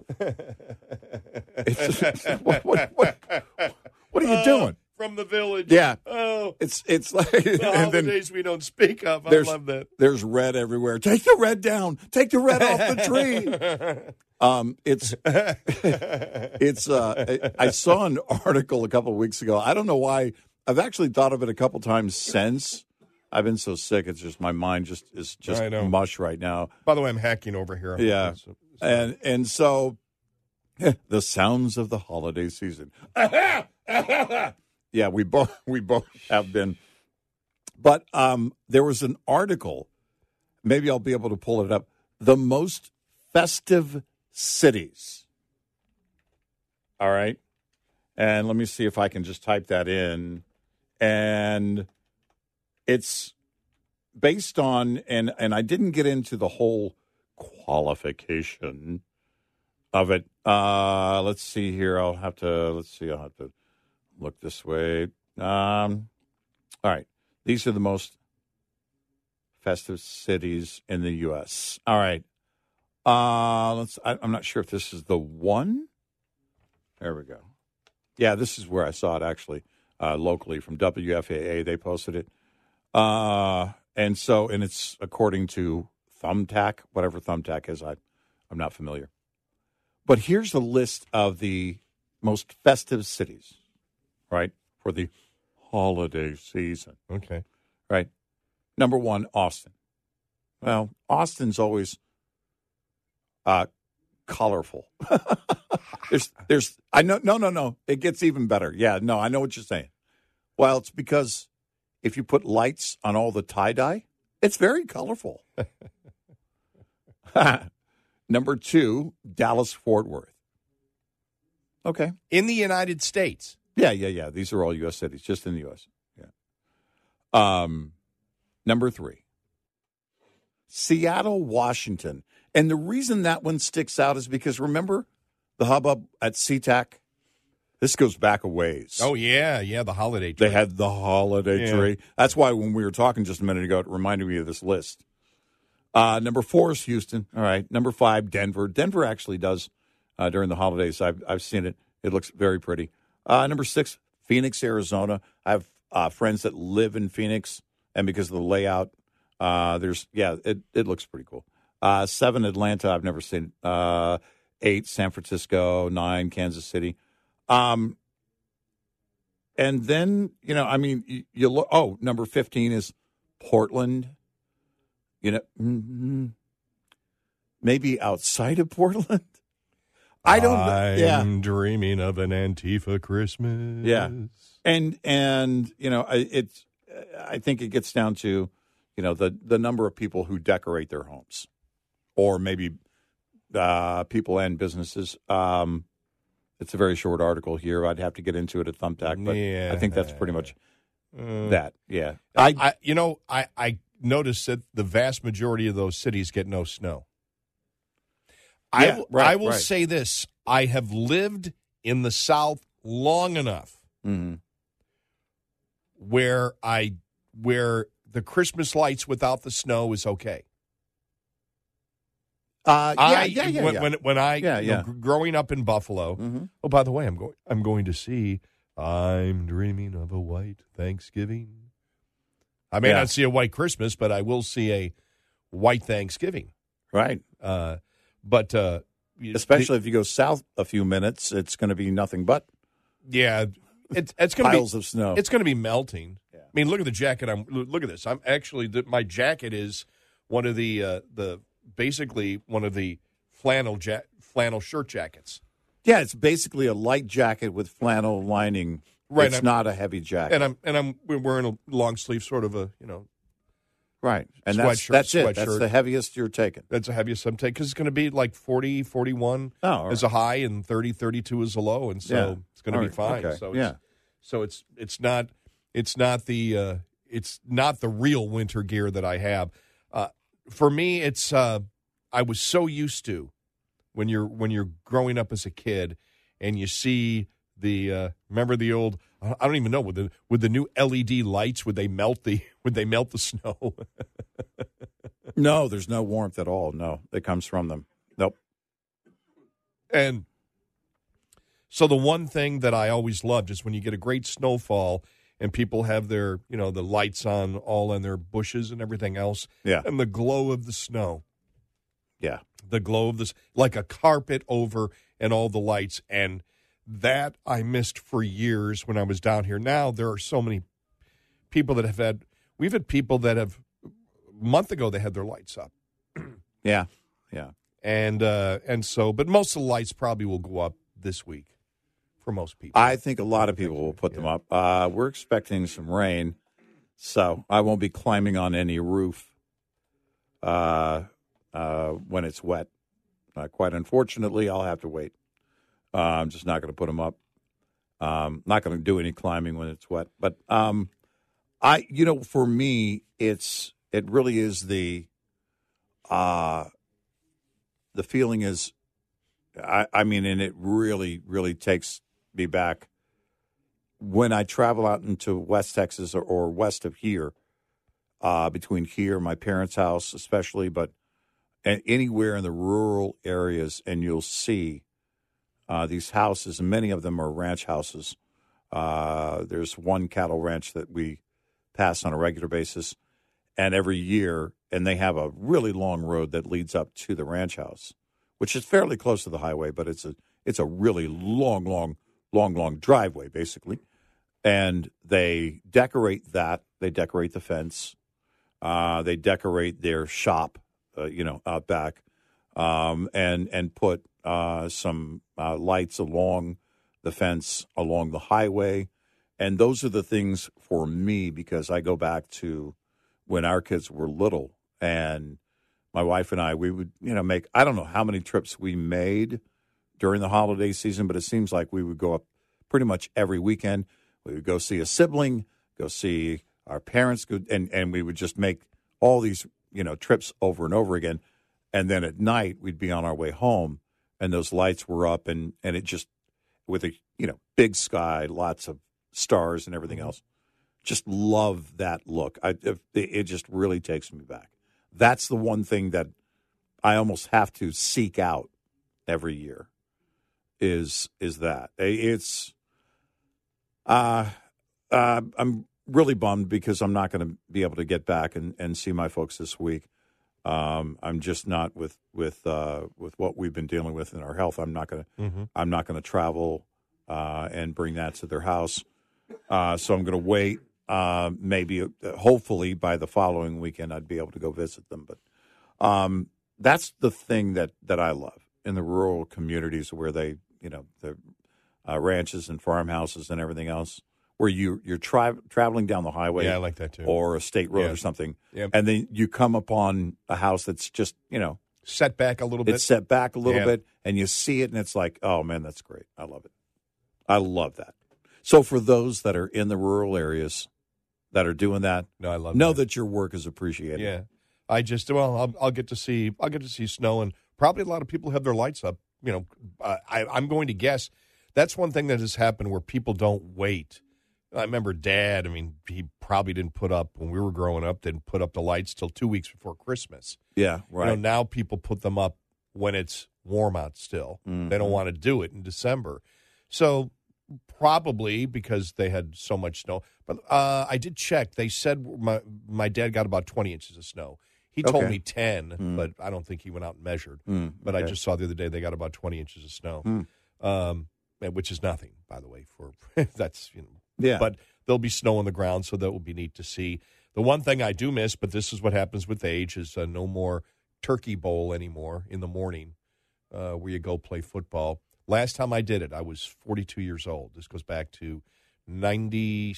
It's, it's, what, what, what, what are you Uh, doing? From the village. Yeah. Oh, It's it's like the and then holidays we don't speak of. I there's love that. there's red everywhere. Take the red down. Take the red off the tree. Um, it's it's. Uh, I I saw an article a couple of weeks ago. I don't know why. I've actually thought of it a couple times since. I've been so sick. It's just my mind just is just I know. mush right now. By the way, I'm hacking over here. Yeah. So- so- And and so the sounds of the holiday season. Yeah, we both we both have been. But um, there was an article. Maybe I'll be able to pull it up. The most festive cities. All right. And let me see if I can just type that in. And it's based on, and, and I didn't get into the whole qualification of it. Uh, let's see here. I'll have to, let's see. I'll have to look this way. Um, all right. These are the most festive cities in the U S. All right. Uh, let's. I, I'm not sure if this is the one. There we go. Yeah, this is where I saw it actually uh, locally from W F A A. They posted it, uh, and so and it's according to Thumbtack, whatever Thumbtack is. I, I'm not familiar. But here's the list of the most festive cities, right, for the holiday season. Okay. Right. Number one, Austin. Well, Austin's always uh, colorful. there's, there's, I know, no, no, no. It gets even better. Yeah, no, I know what you're saying. Well, it's because if you put lights on all the tie-dye, it's very colorful. Number two, Dallas-Fort Worth. Okay. In the United States. Yeah, yeah, yeah. These are all U S cities, just in the U S. Yeah. Um, number three, Seattle, Washington. And the reason that one sticks out is because, remember, the hubbub at SeaTac. This goes back a ways. Oh, yeah, yeah, the holiday tree. They had the holiday Yeah. tree. That's why when we were talking just a minute ago, it reminded me of this list. Uh, number four is Houston. All right. Number five, Denver. Denver actually does uh, during the holidays. I've I've seen it. It looks very pretty. Uh, number six, Phoenix, Arizona. I have uh, friends that live in Phoenix, and because of the layout, uh, there's yeah, it it looks pretty cool. Uh, seven, Atlanta. I've never seen it. Uh, eight, San Francisco. Nine, Kansas City. Um, and then, you know, I mean, you, you look, oh, number fifteen is Portland, you know, mm-hmm. maybe outside of Portland. I don't know. I'm Yeah. dreaming of an Antifa Christmas. Yeah. And, and, you know, I- it's, I think it gets down to, you know, the, the number of people who decorate their homes or maybe, uh, people and businesses. Um, It's a very short article here. I'd have to get into it at Thumbtack, but Yeah. I think that's pretty much Uh, that. Yeah. I, I, I, you know, I, I noticed that the vast majority of those cities get no snow. I, Yeah, will- right, I will right. say this. I have lived in the South long enough mhm. where I where the Christmas lights without the snow is okay. Uh, yeah, I, yeah, yeah, when, yeah. when when I Yeah, you know, yeah. gr- growing up in Buffalo. Mhm. Oh, by the way, I'm going. I'm going to see. I'm dreaming of a white Thanksgiving. I may Yeah. not see a white Christmas, but I will see a white Thanksgiving. Right. Uh, but uh, you- Especially if you go south a few minutes, it's going to be nothing but the- yeah, it's it's going to be piles of snow. it's going to be melting. Yeah. I mean, look at the jacket. I'm look at this. I'm actually the, my jacket is one of the uh, the basically one of the flannel ja- flannel shirt jackets. Yeah, it's basically a light jacket with flannel lining. Right, It's I'm- not a heavy jacket. And I'm and I'm we're wearing a long sleeve sort of a you know right. And that's, sweatshirt- that's it. That's sweatshirt. the heaviest you're taking. that's the heaviest I'm taking because it's going to be like forty, forty-one Oh, all as a high and thirty, thirty-two as a low, and so Yeah. it's going to All be right, fine. okay, So yeah. it's, so it's it's not it's not the uh, it's not the real winter gear that I have. Uh, for me, it's uh, I was so used to when you're when you're growing up as a kid and you see the uh, remember the old I don't even know with the with the new L E D lights would they melt the would they melt the snow? No, there's no warmth at all. No, that comes from them. Nope. And so the one thing that I always loved is when you get a great snowfall and people have their, you know, the lights on all in their bushes and everything else. Yeah. And the glow of the snow, Yeah. the glow of this, like a carpet over and all the lights. And that I missed for years when I was down here. Now there are so many people that have had, we've had people that have, a month ago they had their lights up. Yeah. Yeah. And, uh, and so, but most of the lights probably will go up this week for most people. I think a lot of people will put them up. Uh, we're expecting some rain, so I won't be climbing on any roof uh, uh, when it's wet. Uh, quite unfortunately, I'll have to wait. Uh, I'm just not going to put them up. Um, not going to do any climbing when it's wet. But um, I, you know, for me, it's it really is the uh, the feeling is. I, I mean, and it really, really takes me back when I travel out into West Texas or, or west of here, uh, between here, my parents' house especially, but a- anywhere in the rural areas, and you'll see uh, these houses, and many of them are ranch houses. Uh, there's one cattle ranch that we pass on a regular basis, and every year, and they have a really long road that leads up to the ranch house, which is fairly close to the highway, but it's a it's a really long, long, long, long driveway, basically. And they decorate that. They decorate the fence. Uh, they decorate their shop, uh, you know, out back, um, and and put uh, some uh, lights along the fence, along the highway. And those are the things for me, because I go back to when our kids were little, and my wife and I, we would, you know, make, I don't know how many trips we made during the holiday season, but it seems like we would go up pretty much every weekend. We would go see a sibling, go see our parents, go, and, and we would just make all these, you know, trips over and over again. And then at night, we'd be on our way home, and those lights were up, and, and it just, with a, you know, big sky, lots of stars and everything else. Just love that look. I, it, it just really takes me back. That's the one thing that I almost have to seek out every year is is that. It's uh, uh, I'm really bummed because I'm not going to be able to get back and, and see my folks this week. Um, I'm just not with with uh, with what we've been dealing with in our health. I'm not going to mm-hmm. I'm not going to travel uh, and bring that to their house. Uh, so I'm going to wait. Uh, maybe, uh, hopefully, by the following weekend, I'd be able to go visit them. But um, that's the thing that, that I love in the rural communities where they, you know, the uh, ranches and farmhouses and everything else, where you you're tri- traveling down the highway, yeah, I like that too, or a state road yeah. or something, yep. and then you come upon a house that's just, you know, set back a little bit. It's set back a little yeah. bit, and you see it, and it's like, oh man, that's great. I love it. I love that. So for those that are in the rural areas that are doing that, no, I love know that. that your work is appreciated. Yeah, I just well, I'll, I'll get to see I'll get to see snow, and probably a lot of people have their lights up. You know, uh, I, I'm going to guess that's one thing that has happened where people don't wait. I remember Dad. I mean, he probably didn't put up when we were growing up. Didn't put up the lights till two weeks before Christmas. Yeah, right. You know, now people put them up when it's warm out. Still, mm-hmm. They don't want to do it in December, so. Probably because they had so much snow. But uh, I did check. They said my my dad got about twenty inches of snow. He told okay. me ten, mm. but I don't think he went out and measured. Mm, but okay. I just saw the other day they got about twenty inches of snow, mm. um, which is nothing, by the way. For that's you know, yeah. But there'll be snow on the ground, so that will be neat to see. The one thing I do miss, but this is what happens with age, is uh, no more turkey bowl anymore in the morning, uh, where you go play football. Last time I did it, I was forty-two years old. This goes back to ninety.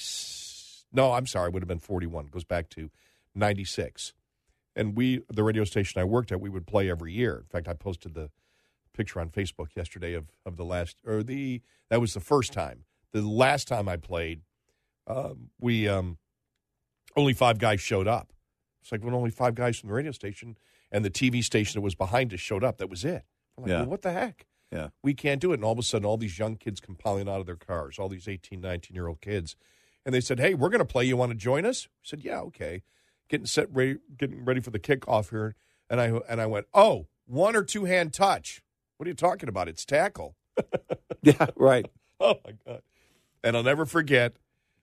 No, I'm sorry, it would have been forty-one. It goes back to ninety-six. And we, the radio station I worked at, we would play every year. In fact, I posted the picture on Facebook yesterday of, of the last, or the, that was the first time. The last time I played, um, we, um, only five guys showed up. It's like when only five guys from the radio station and the T V station that was behind us showed up. That was it. I'm like, yeah. well, what the heck? Yeah. We can't do it. And all of a sudden, all these young kids come piling out of their cars, all these eighteen, nineteen-year-old kids. And they said, hey, we're going to play. You want to join us? I said, yeah, okay. Getting set, ready, getting ready for the kickoff here. And I and I went, oh, one or two-hand touch. What are you talking about? It's tackle. Yeah, right. Oh, my God. And I'll never forget,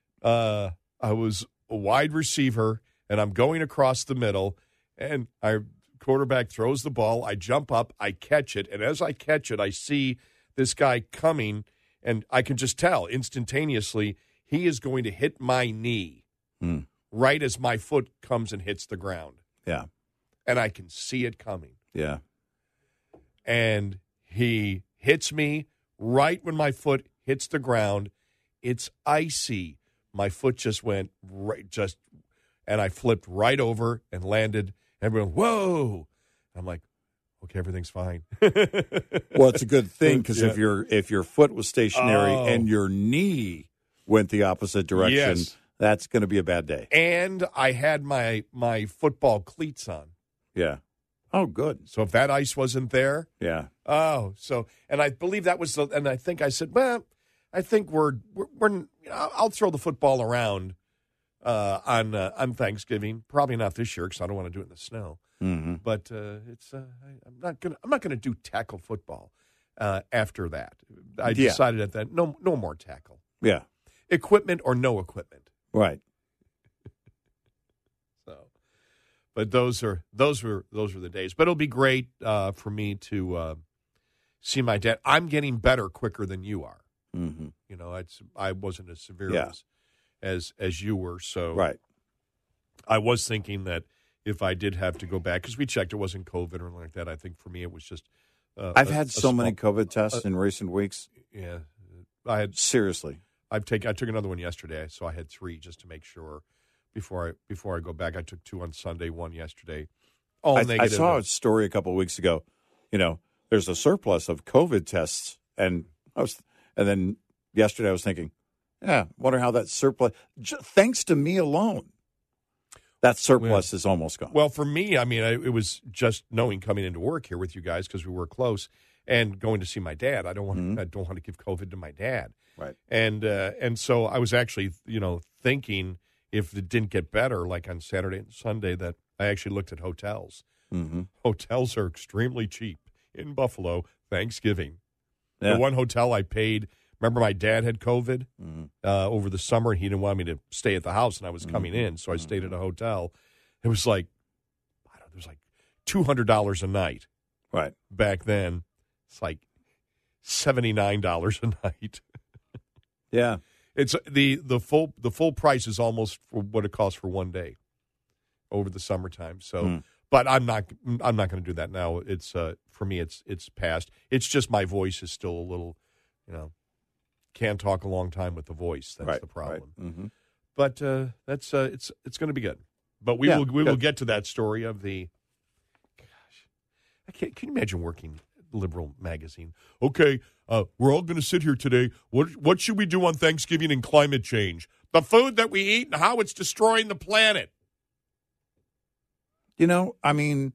uh, I was a wide receiver, and I'm going across the middle, and I – quarterback throws the ball. I jump up. I catch it. And as I catch it, I see this guy coming, and I can just tell instantaneously he is going to hit my knee mm. right as my foot comes and hits the ground. Yeah. And I can see it coming. Yeah. And he hits me right when my foot hits the ground. It's icy. My foot just went right, just, and I flipped right over and landed. Everyone, whoa! I'm like, okay, everything's fine. Well, it's a good thing because yeah. if your if your foot was stationary oh. and your knee went the opposite direction, yes. that's going to be a bad day. And I had my my football cleats on. Yeah. Oh, good. So if that ice wasn't there, yeah. Oh, so and I believe that was the, and I think I said, well, I think we're we're, we're you know, I'll throw the football around. Uh, on uh, on Thanksgiving, probably not this year because I don't want to do it in the snow. Mm-hmm. But uh, it's uh, I, I'm not gonna I'm not gonna do tackle football uh, after that. I yeah. decided at that no no more tackle. Yeah, equipment or no equipment. Right. So, but those are those were those were the days. But it'll be great uh, for me to uh, see my dad. I'm getting better quicker than you are. Mm-hmm. You know, it's I wasn't as severe yeah. as. as as you were. So right. I was thinking that if I did have to go back, because we checked it wasn't COVID or anything like that, I think for me it was just uh, I've a, had a so small, many COVID tests uh, in recent weeks. Yeah. I had seriously. I've taken I took another one yesterday, so I had three just to make sure before I before I go back. I took two on Sunday, one yesterday. All I, negative. I saw a story a couple of weeks ago. You know, there's a surplus of COVID tests, and I was, and then yesterday I was thinking, yeah, wonder how that surplus. J- thanks to me alone, that surplus yeah. is almost gone. Well, for me, I mean, I, it was just knowing coming into work here with you guys because we were close, and going to see my dad. I don't want Mhm. I don't want to give COVID to my dad. Right. And uh, and so I was actually, you know, thinking if it didn't get better, like on Saturday and Sunday, that I actually looked at hotels. Mm-hmm. Hotels are extremely cheap in Buffalo, Thanksgiving. Yeah. The one hotel I paid, remember my dad had COVID Mm-hmm. uh, over the summer, and he didn't want me to stay at the house, and I was coming Mm-hmm. in, so I stayed at a hotel. It was like, I don't know, it was like two hundred dollars a night Right. back then. It's like seventy-nine dollars a night. Yeah. It's the the full the full price is almost for what it costs for one day over the summertime. So, Mm. but I'm not I'm not going to do that now. It's uh, for me. It's it's past. It's just my voice is still a little, you know, can't talk a long time with the voice. That's Right. the problem. Right. Mm-hmm. But uh, that's uh, it's it's going to be good. But we Yeah, will we will good. get to that story of the. Gosh, I can't. Can you imagine working liberal magazine? Okay, uh, we're all going to sit here today. What what should we do on Thanksgiving and climate change? The food that we eat and how it's destroying the planet. You know, I mean,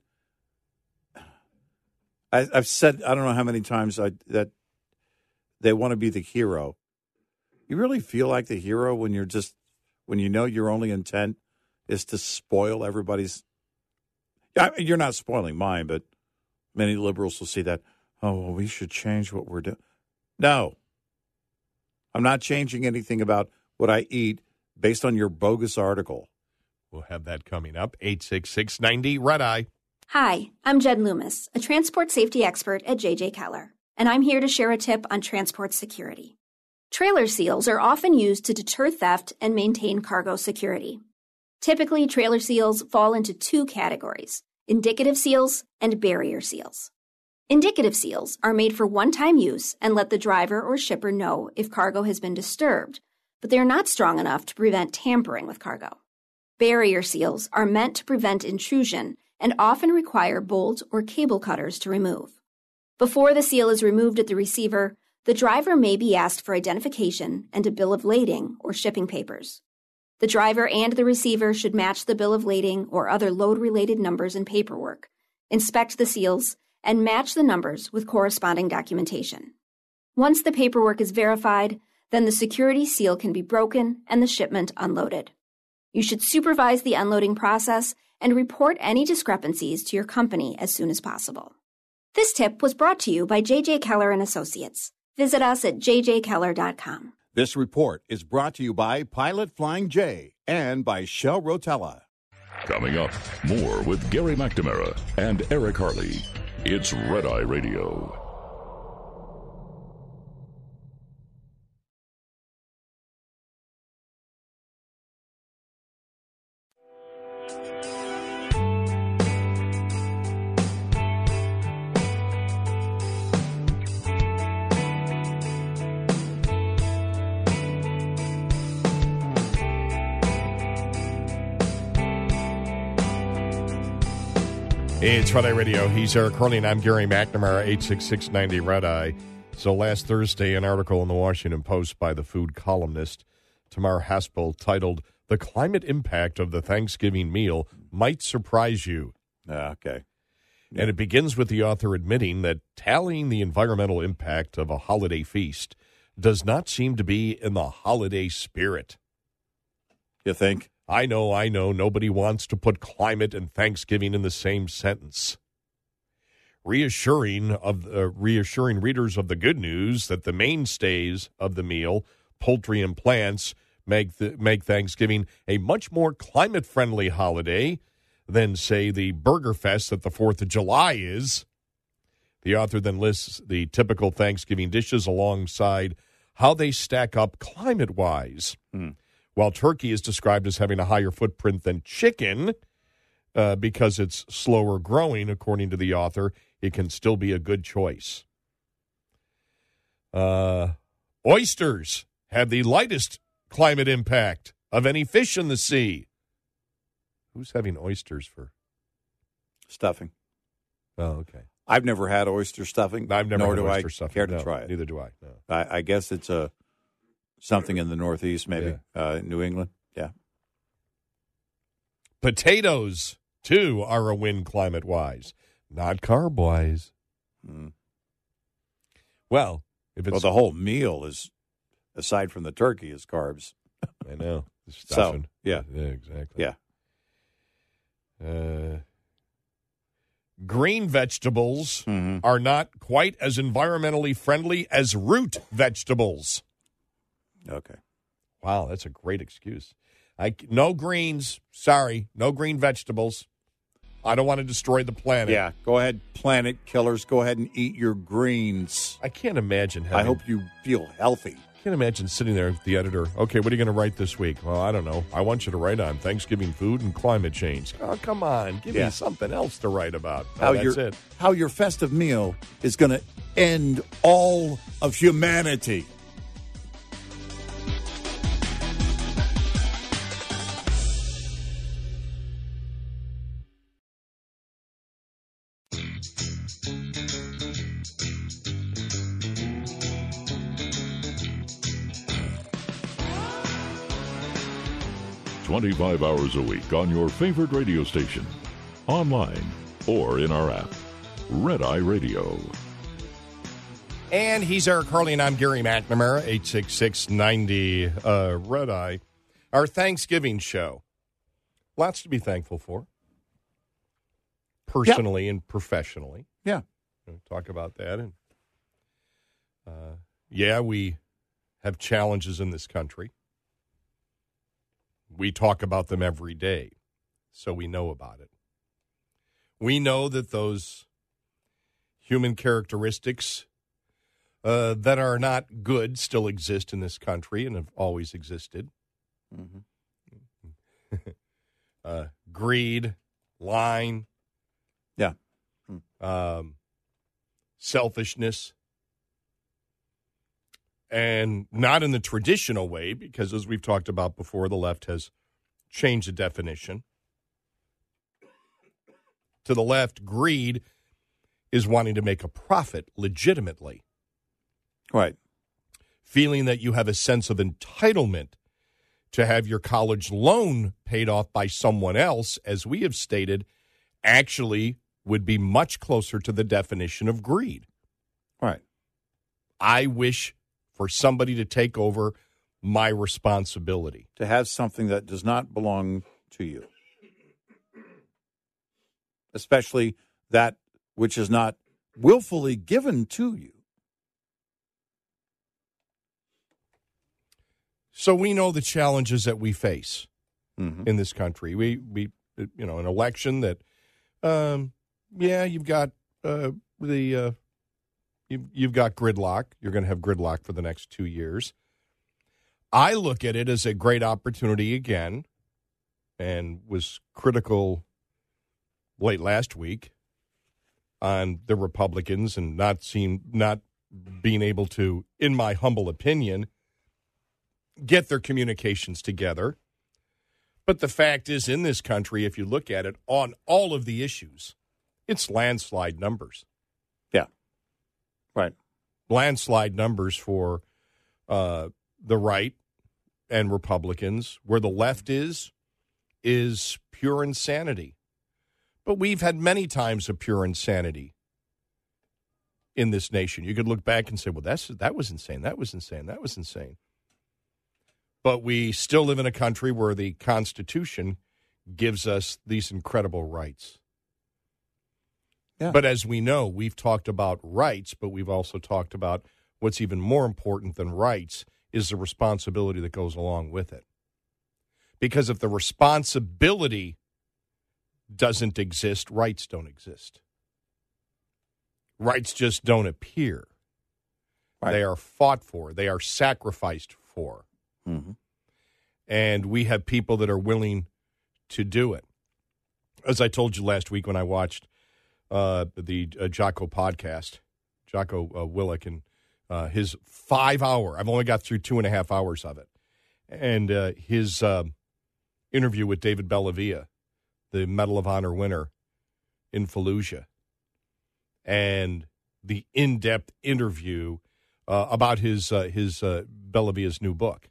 I, I've said I don't know how many times I, that they want to be the hero. You really feel like the hero when you're just when you know your only intent is to spoil everybody's. I mean, you're not spoiling mine, but many liberals will see that. Oh, well, we should change what we're doing. No, I'm not changing anything about what I eat based on your bogus article. We'll have that coming up. eight six six, ninety, Red Eye. Hi, I'm Jen Loomis, a transport safety expert at J J Keller, and I'm here to share a tip on transport security. Trailer seals are often used to deter theft and maintain cargo security. Typically, trailer seals fall into two categories: indicative seals and barrier seals. Indicative seals are made for one-time use and let the driver or shipper know if cargo has been disturbed, but they are not strong enough to prevent tampering with cargo. Barrier seals are meant to prevent intrusion and often require bolt or cable cutters to remove. Before the seal is removed at the receiver, the driver may be asked for identification and a bill of lading or shipping papers. The driver and the receiver should match the bill of lading or other load-related numbers and paperwork, inspect the seals, and match the numbers with corresponding documentation. Once the paperwork is verified, then the security seal can be broken and the shipment unloaded. You should supervise the unloading process and report any discrepancies to your company as soon as possible. This tip was brought to you by J J Keller and Associates. Visit us at j j keller dot com. This report is brought to you by Pilot Flying J and by Shell Rotella. Coming up, more with Gary McNamara and Eric Harley. It's Red Eye Radio. It's Red Eye Radio. He's Eric Harley, and I'm Gary McNamara, eight six six, ninety, Red Eye. So last Thursday, an article in the Washington Post by the food columnist Tamar Haspel titled, "The Climate Impact of the Thanksgiving Meal Might Surprise You." Ah, okay. And it begins with the author admitting that tallying the environmental impact of a holiday feast does not seem to be in the holiday spirit. You think? I know, I know, nobody wants to put climate and Thanksgiving in the same sentence. Reassuring of uh, reassuring readers of the good news that the mainstays of the meal, poultry and plants, make the, make Thanksgiving a much more climate-friendly holiday than, say, the Burger Fest that the fourth of July is. The author then lists the typical Thanksgiving dishes alongside how they stack up climate-wise. Hmm. While turkey is described as having a higher footprint than chicken uh, because it's slower growing, according to the author, it can still be a good choice. Uh, oysters have the lightest climate impact of any fish in the sea. Who's having oysters for? Stuffing. Oh, okay. I've never had oyster stuffing. I've never nor had do oyster I stuffing. care to No, try it. Neither do I. No. I, I guess it's a something in the Northeast, maybe uh, New England. Yeah. Potatoes, too, are a win climate-wise. Not carb-wise. Mm. Well, if it's Well, the whole meal is, aside from the turkey, is carbs. I know. The So, stuffing. yeah. Yeah, exactly. Yeah. Uh, green vegetables Mhm. are not quite as environmentally friendly as root vegetables. Okay. Wow, that's a great excuse. I, no greens. Sorry, no green vegetables. I don't want to destroy the planet. Yeah, go ahead, planet killers. Go ahead and eat your greens. I can't imagine having, I hope you feel healthy. I can't imagine sitting there with the editor. Okay, what are you going to write this week? Well, I don't know. I want you to write on Thanksgiving food and climate change. Oh, come on. Give Yeah. me something else to write about. Oh, How that's your it. how your festive meal is going to end all of humanity. twenty-five hours a week on your favorite radio station, online, or in our app. Red Eye Radio. And he's Eric Harley, and I'm Gary McNamara, eight six six, ninety uh, Red Eye. Our Thanksgiving show. Lots to be thankful for, personally and professionally. Yeah. We'll talk about that. And uh, yeah, we have challenges in this country. We talk about them every day, so we know about it. We know that those human characteristics uh, that are not good still exist in this country and have always existed. Mm-hmm. uh, greed, lying, Yeah. um, selfishness, and not in the traditional way, because as we've talked about before, the left has changed the definition. To the left, greed is wanting to make a profit legitimately, Right. feeling that you have a sense of entitlement to have your college loan paid off by someone else, as we have stated, actually would be much closer to the definition of greed. Right. I wish for somebody to take over my responsibility. To have something that does not belong to you, especially that which is not willfully given to you. So we know the challenges that we face Mm-hmm. in this country. We, we, you know, an election that, um, yeah, you've got uh, the, uh, you've, you've got gridlock. You're going to have gridlock for the next two years. I look at it as a great opportunity again, and was critical late last week on the Republicans and not seem not being able to, in my humble opinion, get their communications together. But the fact is, in this country, if you look at it on all of the issues, it's landslide numbers. Yeah. Right. Landslide numbers for uh, the right and Republicans. Where the left is, is pure insanity. But we've had many times of pure insanity in this nation. You could look back and say, well, that's that was insane. That was insane. That was insane. But we still live in a country where the Constitution gives us these incredible rights. Yeah. But as we know, we've talked about rights, but we've also talked about what's even more important than rights is the responsibility that goes along with it. Because if the responsibility doesn't exist, rights don't exist. Rights just don't appear. Right. They are fought for. They are sacrificed for. Mm-hmm. And we have people that are willing to do it. As I told you last week when I watched uh, the uh, Jocko podcast, Jocko uh, Willick, and uh, his five-hour, I've only got through two and a half hours of it, and uh, his uh, interview with David Bellavia, the Medal of Honor winner in Fallujah, and the in-depth interview uh, about his, uh, his uh, Bellavia's new book.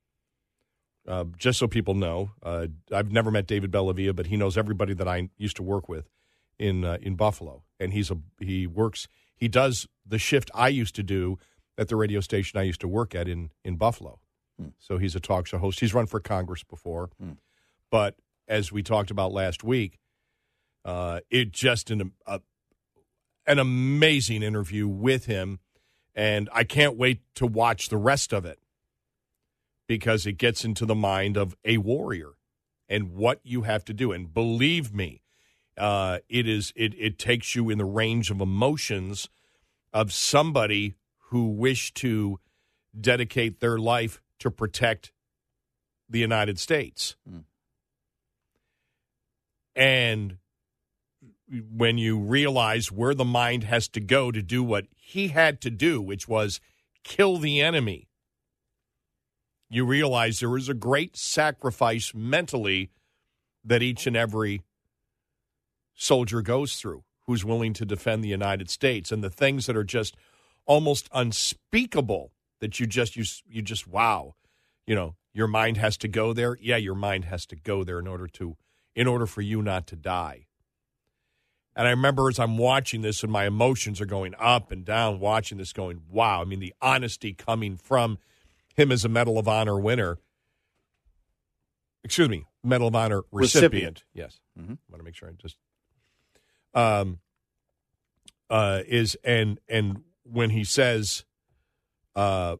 Uh, just so people know, uh, I've never met David Bellavia, but he knows everybody that I used to work with in uh, in Buffalo, and he's a he works he does the shift I used to do at the radio station I used to work at in, in Buffalo. Hmm. So he's a talk show host. He's run for Congress before. Hmm. But as we talked about last week, uh, it just an, a, an amazing interview with him. And I can't wait to watch the rest of it because it gets into the mind of a warrior and what you have to do. And believe me, uh, it is it, it takes you in the range of emotions of somebody who wished to dedicate their life to protect the United States. Mm. And when you realize where the mind has to go to do what he had to do, which was kill the enemy, you realize there is a great sacrifice mentally that each and every soldier goes through who's willing to defend the United States, and the things that are just almost unspeakable that you just you, you just wow, you know, your mind has to go there. Yeah, your mind has to go there in order to in order for you not to die. And I remember as I'm watching this and my emotions are going up and down, watching this going, wow. I mean, the honesty coming from him as a Medal of Honor winner. Excuse me, Medal of Honor recipient. recipient. Yes. Mm-hmm. I want to make sure I just um uh is and and when he says uh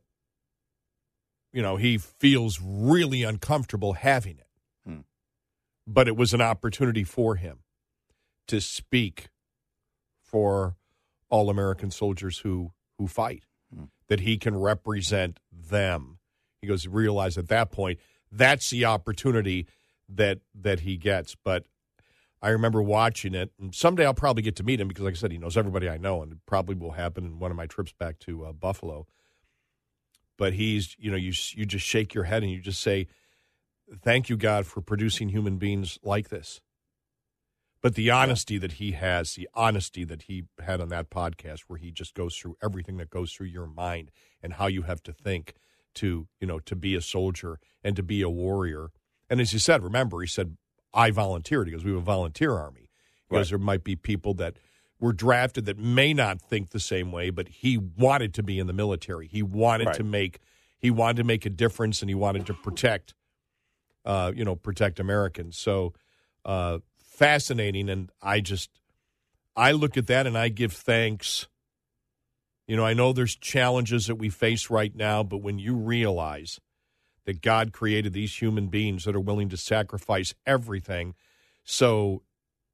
you know, he feels really uncomfortable having it. Hmm. But it was an opportunity for him to speak for all American soldiers who, who fight, mm. that he can represent them. He goes, realize at that point, that's the opportunity that that he gets. But I remember watching it, and someday I'll probably get to meet him because, like I said, he knows everybody I know, and it probably will happen in one of my trips back to uh, Buffalo. But he's, you know, you you just shake your head and you just say, thank you, God, for producing human beings like this. But the honesty that he has, the honesty that he had on that podcast where he just goes through everything that goes through your mind and how you have to think to, you know, to be a soldier and to be a warrior. And as you said, remember, he said, I volunteered. He goes, we have a volunteer army. Because right. there might be people that were drafted that may not think the same way, but he wanted to be in the military. He wanted right. to make he wanted to make a difference, and he wanted to protect, uh, you know, protect Americans. So, uh, fascinating, and I just, I look at that and I give thanks. You know, I know there's challenges that we face right now, but when you realize that God created these human beings that are willing to sacrifice everything so,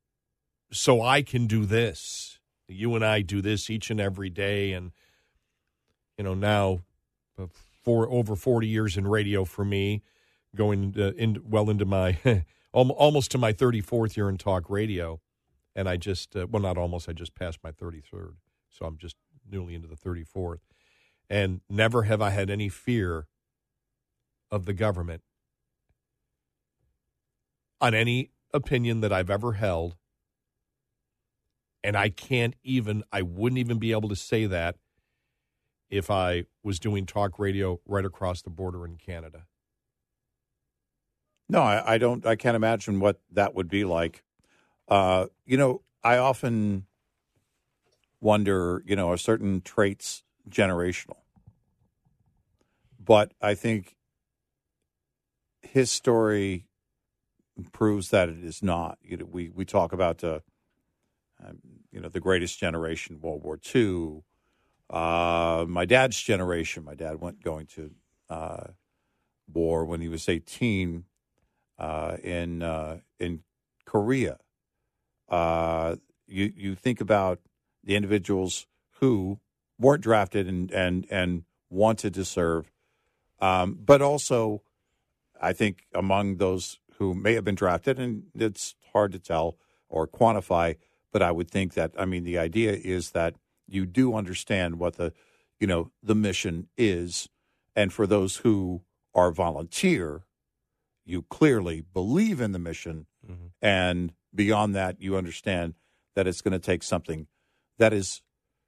so I can do this, you and I do this each and every day, and, you know, now for over forty years in radio for me, going uh, in, well into my... almost to my thirty-fourth year in talk radio, and I just, uh, well, not almost, I just passed my thirty-third, so I'm just newly into the thirty-fourth, and never have I had any fear of the government on any opinion that I've ever held, and I can't even, I wouldn't even be able to say that if I was doing talk radio right across the border in Canada. No, I, I don't. I can't imagine what that would be like. Uh, you know, I often wonder, you know, are certain traits generational? But I think his story proves that it is not. You know, we we talk about the, uh, you know, the greatest generation, World War Two. Uh, my dad's generation. My dad went going to uh, war when he was eighteen. Uh, in uh, in Korea, uh, you you think about the individuals who weren't drafted and and, and wanted to serve, um, but also, I think among those who may have been drafted, and it's hard to tell or quantify, but I would think that, I mean, the idea is that you do understand what the, you know, the mission is, and for those who are volunteer, you clearly believe in the mission, mm-hmm. and beyond that, you understand that it's going to take something that is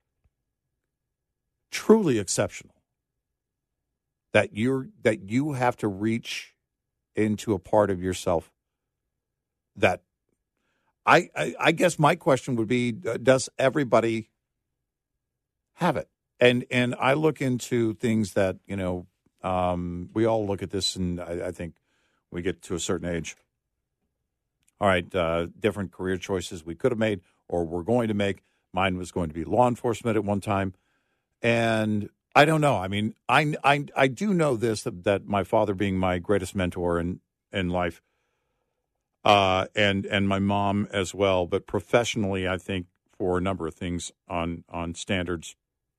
truly exceptional, that you're that you have to reach into a part of yourself that I, I, I guess my question would be, does everybody have it. And and I look into things that, you know, um, we all look at this, and I, I think we get to a certain age. All right, uh, different career choices we could have made or we're going to make. Mine was going to be law enforcement at one time. And I don't know. I mean, I, I, I do know this, that, that my father being my greatest mentor in, in life, uh, and and my mom as well, but professionally, I think for a number of things on, on standards,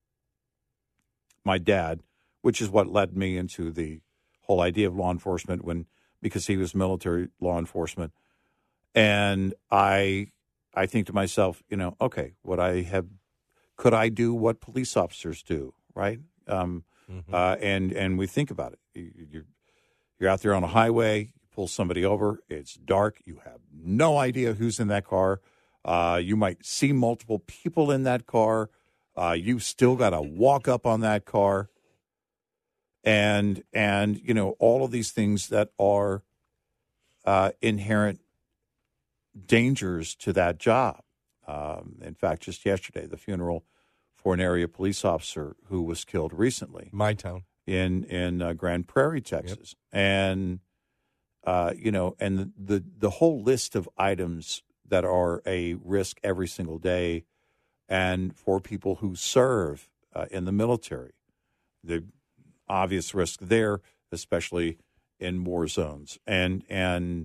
my dad, which is what led me into the whole idea of law enforcement when because he was military law enforcement. And I I think to myself, you know, okay, what I have, could I do what police officers do, right? Um, mm-hmm. uh, and and we think about it. You, you're, you're out there on a highway, you pull somebody over, it's dark, you have no idea who's in that car. Uh, you might see multiple people in that car. Uh, you still got to walk up on that car. And, and you know, all of these things that are uh, inherent dangers to that job. Um, in fact, just yesterday, the funeral for an area police officer who was killed recently. My town. In in uh, Grand Prairie, Texas. Yep. And, uh, you know, and the, the, the whole list of items that are a risk every single day and for people who serve uh, in the military. The obvious risk there, especially in war zones. And and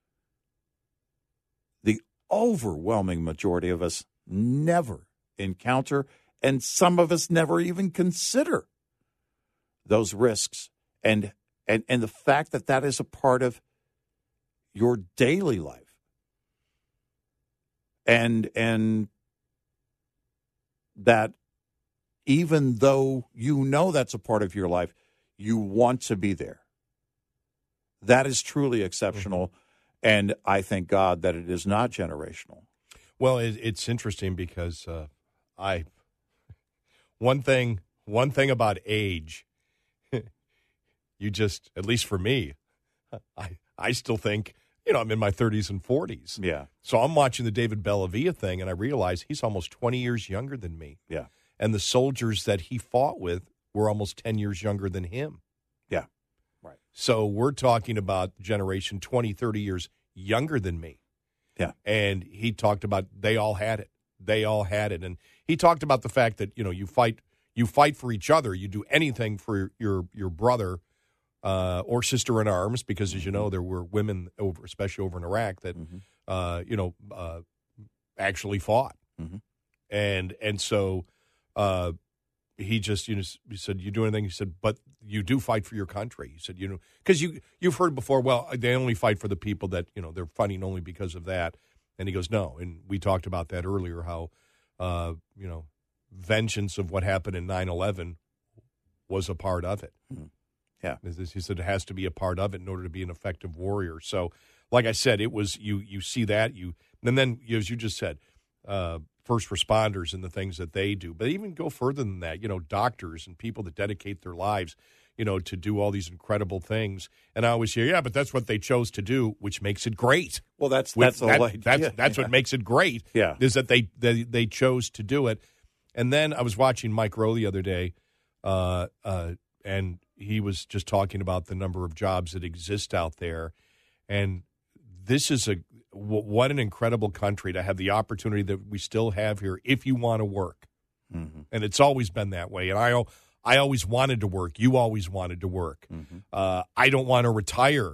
the overwhelming majority of us never encounter, and some of us never even consider those risks. And and and the fact that that is a part of your daily life. And and that even though you know that's a part of your life, you want to be there. That is truly exceptional, mm-hmm. and I thank God that it is not generational. Well, it, it's interesting because uh, I one thing one thing about age, you just, at least for me, I I still think, you know, I'm in my thirties and forties. Yeah. So I'm watching the David Bellavia thing, and I realize he's almost twenty years younger than me. Yeah. And the soldiers that he fought with were almost ten years younger than him. Yeah. Right. So we're talking about generation twenty, thirty years younger than me. Yeah. And he talked about they all had it. They all had it. And he talked about the fact that, you know, you fight you fight for each other. You do anything for your your brother Uh, or sister in arms, because as you know, there were women over, especially over in Iraq, that mm-hmm. uh, you know uh, actually fought, mm-hmm. and and so uh, he just you know he said, "You do anything?" He said, "But you do fight for your country." He said, "You know, because you you've heard before. Well, they only fight for the people that you know they're fighting only because of that." And he goes, "No," and we talked about that earlier. How uh, you know vengeance of what happened in nine eleven was a part of it. Mm-hmm. Yeah, he said it has to be a part of it in order to be an effective warrior. So, like I said, it was you. You see that you, and then as you just said, uh, first responders and the things that they do. But even go further than that, you know, doctors and people that dedicate their lives, you know, to do all these incredible things. And I always hear, yeah, but that's what they chose to do, which makes it great. Well, that's that's that, all. That, that's yeah, that's yeah. what makes it great. Yeah, is that they they they chose to do it. And then I was watching Mike Rowe the other day, uh, uh, and he was just talking about the number of jobs that exist out there. And this is a, w- what an incredible country to have the opportunity that we still have here if you want to work. Mm-hmm. And it's always been that way. And I, I always wanted to work. You always wanted to work. Mm-hmm. Uh, I don't want to retire.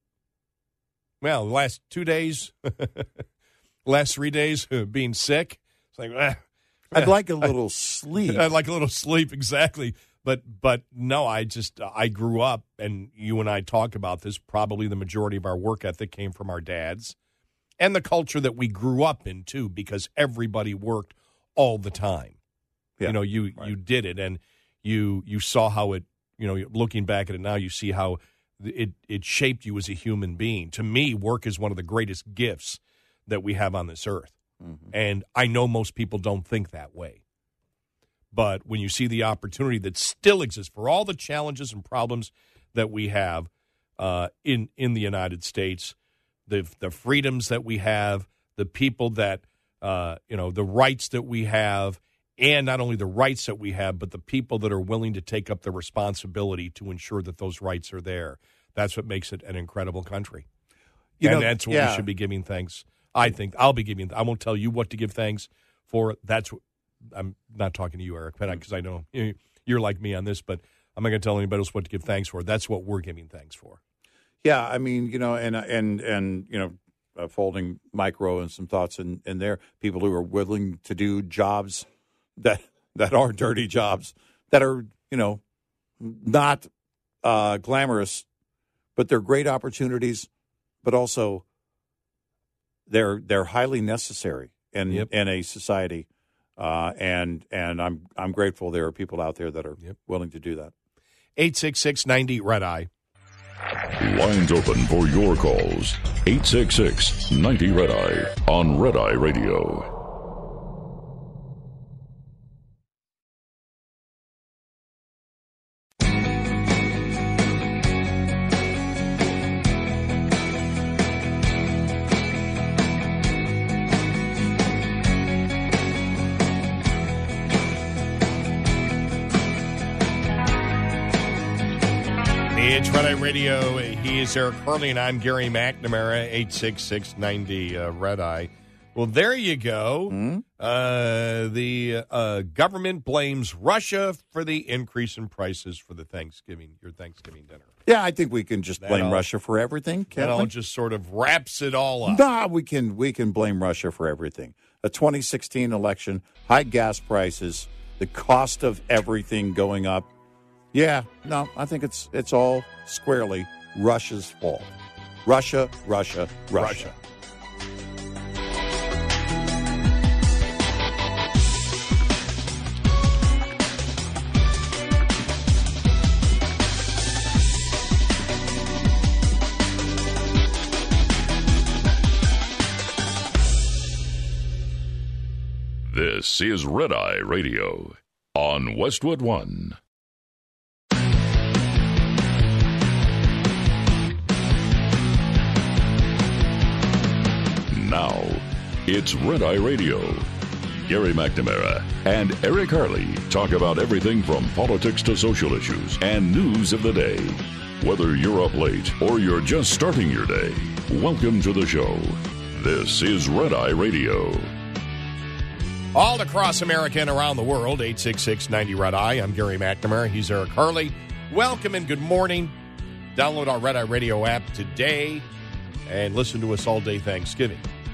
Well, the last two days, last three days being sick, it's like, eh, I'd like a little sleep. I'd like a little sleep, exactly. But but no, I just I grew up, and you and I talk about this. Probably the majority of our work ethic came from our dads, and the culture that we grew up in too, because everybody worked all the time. Yeah, you know, you right. you did it, and you you saw how it. You know, looking back at it now, you see how it it shaped you as a human being. To me, work is one of the greatest gifts that we have on this earth, mm-hmm. and I know most people don't think that way. But when you see the opportunity that still exists for all the challenges and problems that we have uh, in in the United States, the the freedoms that we have, the people that uh, you know, the rights that we have, and not only the rights that we have, but the people that are willing to take up the responsibility to ensure that those rights are there. That's what makes it an incredible country. You and know, that's what yeah. we should be giving thanks. I think I'll be giving. I won't tell you what to give thanks for. That's what, I'm not talking to you, Eric, because I know you're like me on this, but I'm not going to tell anybody else what to give thanks for. That's what we're giving thanks for. Yeah, I mean, you know, and and and you know, uh, folding micro and some thoughts in, in there. People who are willing to do jobs that that are dirty jobs, that are, you know, not uh, glamorous, but they're great opportunities, but also they're they're highly necessary in yep. in a society. Uh, and and I'm I'm grateful there are people out there that are yep. willing to do that. eight six six, ninety, Red Eye. Lines open for your calls. eight six six, ninety, Red Eye on Red Eye Radio. It's Red Eye Radio. He is Eric Harley, and I'm Gary McNamara, eight six six, ninety, uh, Red Eye. Well, there you go. Mm-hmm. Uh, the uh, government blames Russia for the increase in prices for the Thanksgiving, your Thanksgiving dinner. Yeah, I think we can just that blame all, Russia for everything, can't that we? all just sort of wraps it all up. Nah, we can, we can blame Russia for everything. A twenty sixteen election, high gas prices, the cost of everything going up. Yeah, no, I think it's it's all squarely Russia's fault. Russia, Russia, Russia. Russia. This is Red Eye Radio on Westwood One. Now, it's Red Eye Radio. Gary McNamara and Eric Harley talk about everything from politics to social issues and news of the day. Whether you're up late or you're just starting your day, welcome to the show. This is Red Eye Radio. All across America and around the world, eight six six, ninety, Red Eye. I'm Gary McNamara. He's Eric Harley. Welcome and good morning. Download our Red Eye Radio app today and listen to us all day Thanksgiving.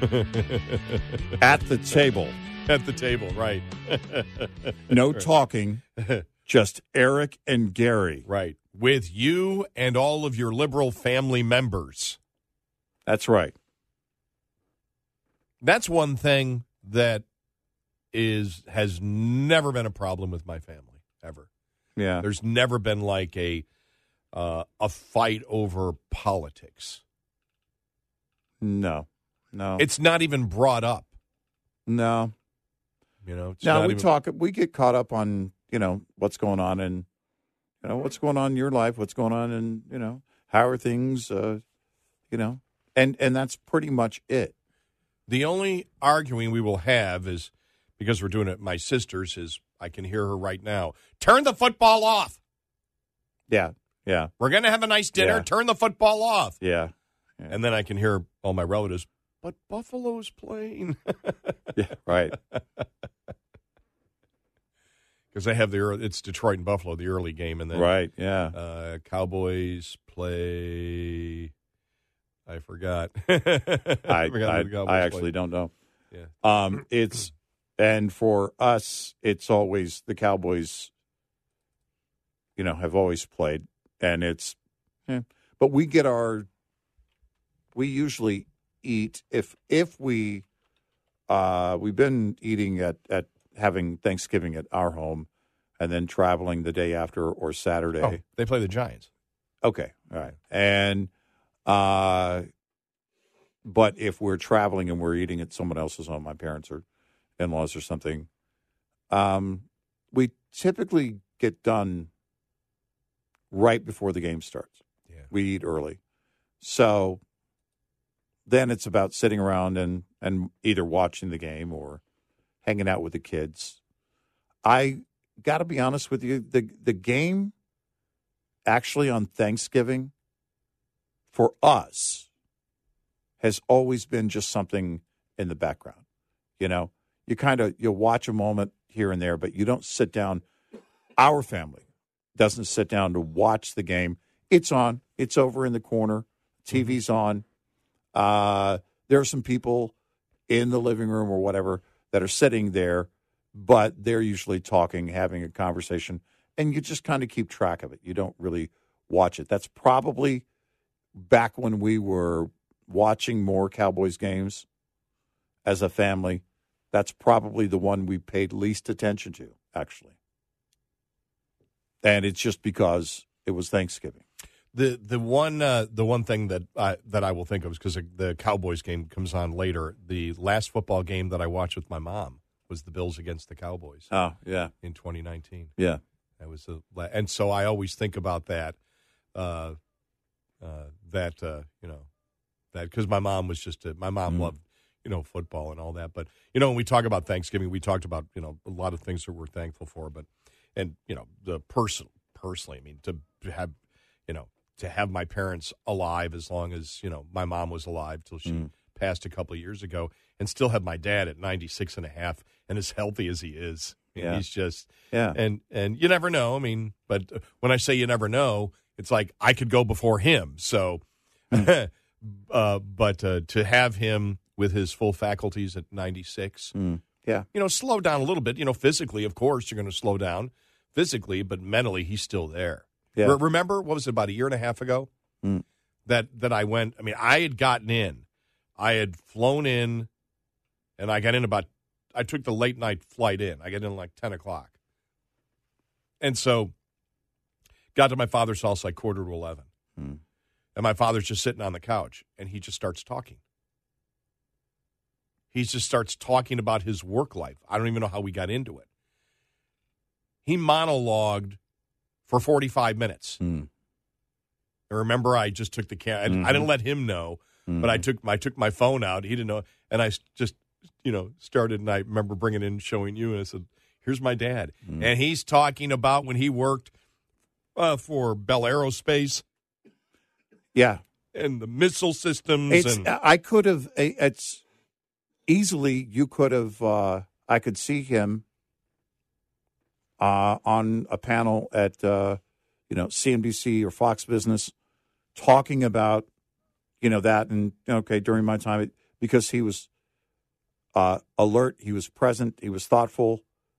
At the table. At the table, right. No talking, just Eric and Gary. Right. With you and all of your liberal family members. That's right. That's one thing that is has never been a problem with my family, ever. Yeah. There's never been like a uh, a fight over politics. No. No. It's not even brought up. No. You know, it's no, not we even... talk, we get caught up on, you know, what's going on in, you know, what's going on in your life, what's going on in, you know, how are things, uh, you know, and, and that's pretty much it. The only arguing we will have is, because we're doing it at my sister's, is I can hear her right now. Turn the football off. Yeah. Yeah. We're going to have a nice dinner. Yeah. Turn the football off. Yeah. yeah. And then I can hear all my relatives, but Buffalo's playing. Yeah, right. Because they have the early, it's Detroit and Buffalo, the early game, and then right, yeah. Uh, Cowboys play. I forgot. I I, forgot I, I actually play. don't know. Yeah. Um, it's and for us, it's always the Cowboys. You know, have always played, and it's. Eh, but we get our. We usually eat if if we uh we've been eating at at having Thanksgiving at our home and then traveling the day after or Saturday. Oh, they play the Giants. Okay, all right. And uh but if we're traveling and we're eating at someone else's home, my parents or in-laws or something, um we typically get done right before the game starts. Yeah. We eat early. So then it's about sitting around and, and either watching the game or hanging out with the kids. I got to be honest with you, the the game actually on Thanksgiving for us has always been just something in the background. You know, you kind of you watch a moment here and there, but you don't sit down. Our family doesn't sit down to watch the game. It's on. It's over in the corner. T V's on. Uh, there are some people in the living room or whatever that are sitting there, but they're usually talking, having a conversation, and you just kind of keep track of it. You don't really watch it. That's probably back when we were watching more Cowboys games as a family. That's probably the one we paid least attention to, actually. And it's just because it was Thanksgiving. The the one uh, the one thing that I, that I will think of is because the Cowboys game comes on later. The last football game that I watched with my mom was the Bills against the Cowboys. Oh, yeah. In twenty nineteen. Yeah. That was a, and so I always think about that, uh, uh, that, uh, you know, that because my mom was just, a, my mom mm. loved, you know, football and all that. But, you know, when we talk about Thanksgiving, we talked about, you know, a lot of things that we're thankful for. But, and, you know, the person, personally, I mean, to have, you know, to have my parents alive as long as, you know, my mom was alive till she mm. passed a couple of years ago, and still have my dad at ninety-six and a half and as healthy as he is. I mean, yeah. He's just, yeah. And, and you never know. I mean, but when I say you never know, it's like I could go before him. So, mm. uh, but uh, to have him with his full faculties at ninety-six, mm. yeah. you know, slow down a little bit. You know, physically, of course, you're going to slow down physically, but mentally, he's still there. Yeah. Re- remember, what was it, about a year and a half ago mm. that, that I went, I mean, I had gotten in. I had flown in, and I got in about, I took the late night flight in. I got in like ten o'clock. And so got to my father's house like quarter to eleven. Mm. And my father's just sitting on the couch, and he just starts talking. He just starts talking about his work life. I don't even know how we got into it. He monologued for forty-five minutes. Mm. And remember, I just took the camera. Mm-hmm. I didn't let him know, mm-hmm. but I took I took my phone out. He didn't know, and I just you know started. And I remember bringing in, showing you, and I said, "Here's my dad," mm-hmm. and he's talking about when he worked uh, for Bell Aerospace, yeah, and the missile systems. It's, and I could have. It's easily you could have. Uh, I could see him. Uh, on a panel at, uh, you know, C N B C or Fox Business talking about, you know, that. And, okay, during my time, it, because he was uh, alert, he was present, he was thoughtful,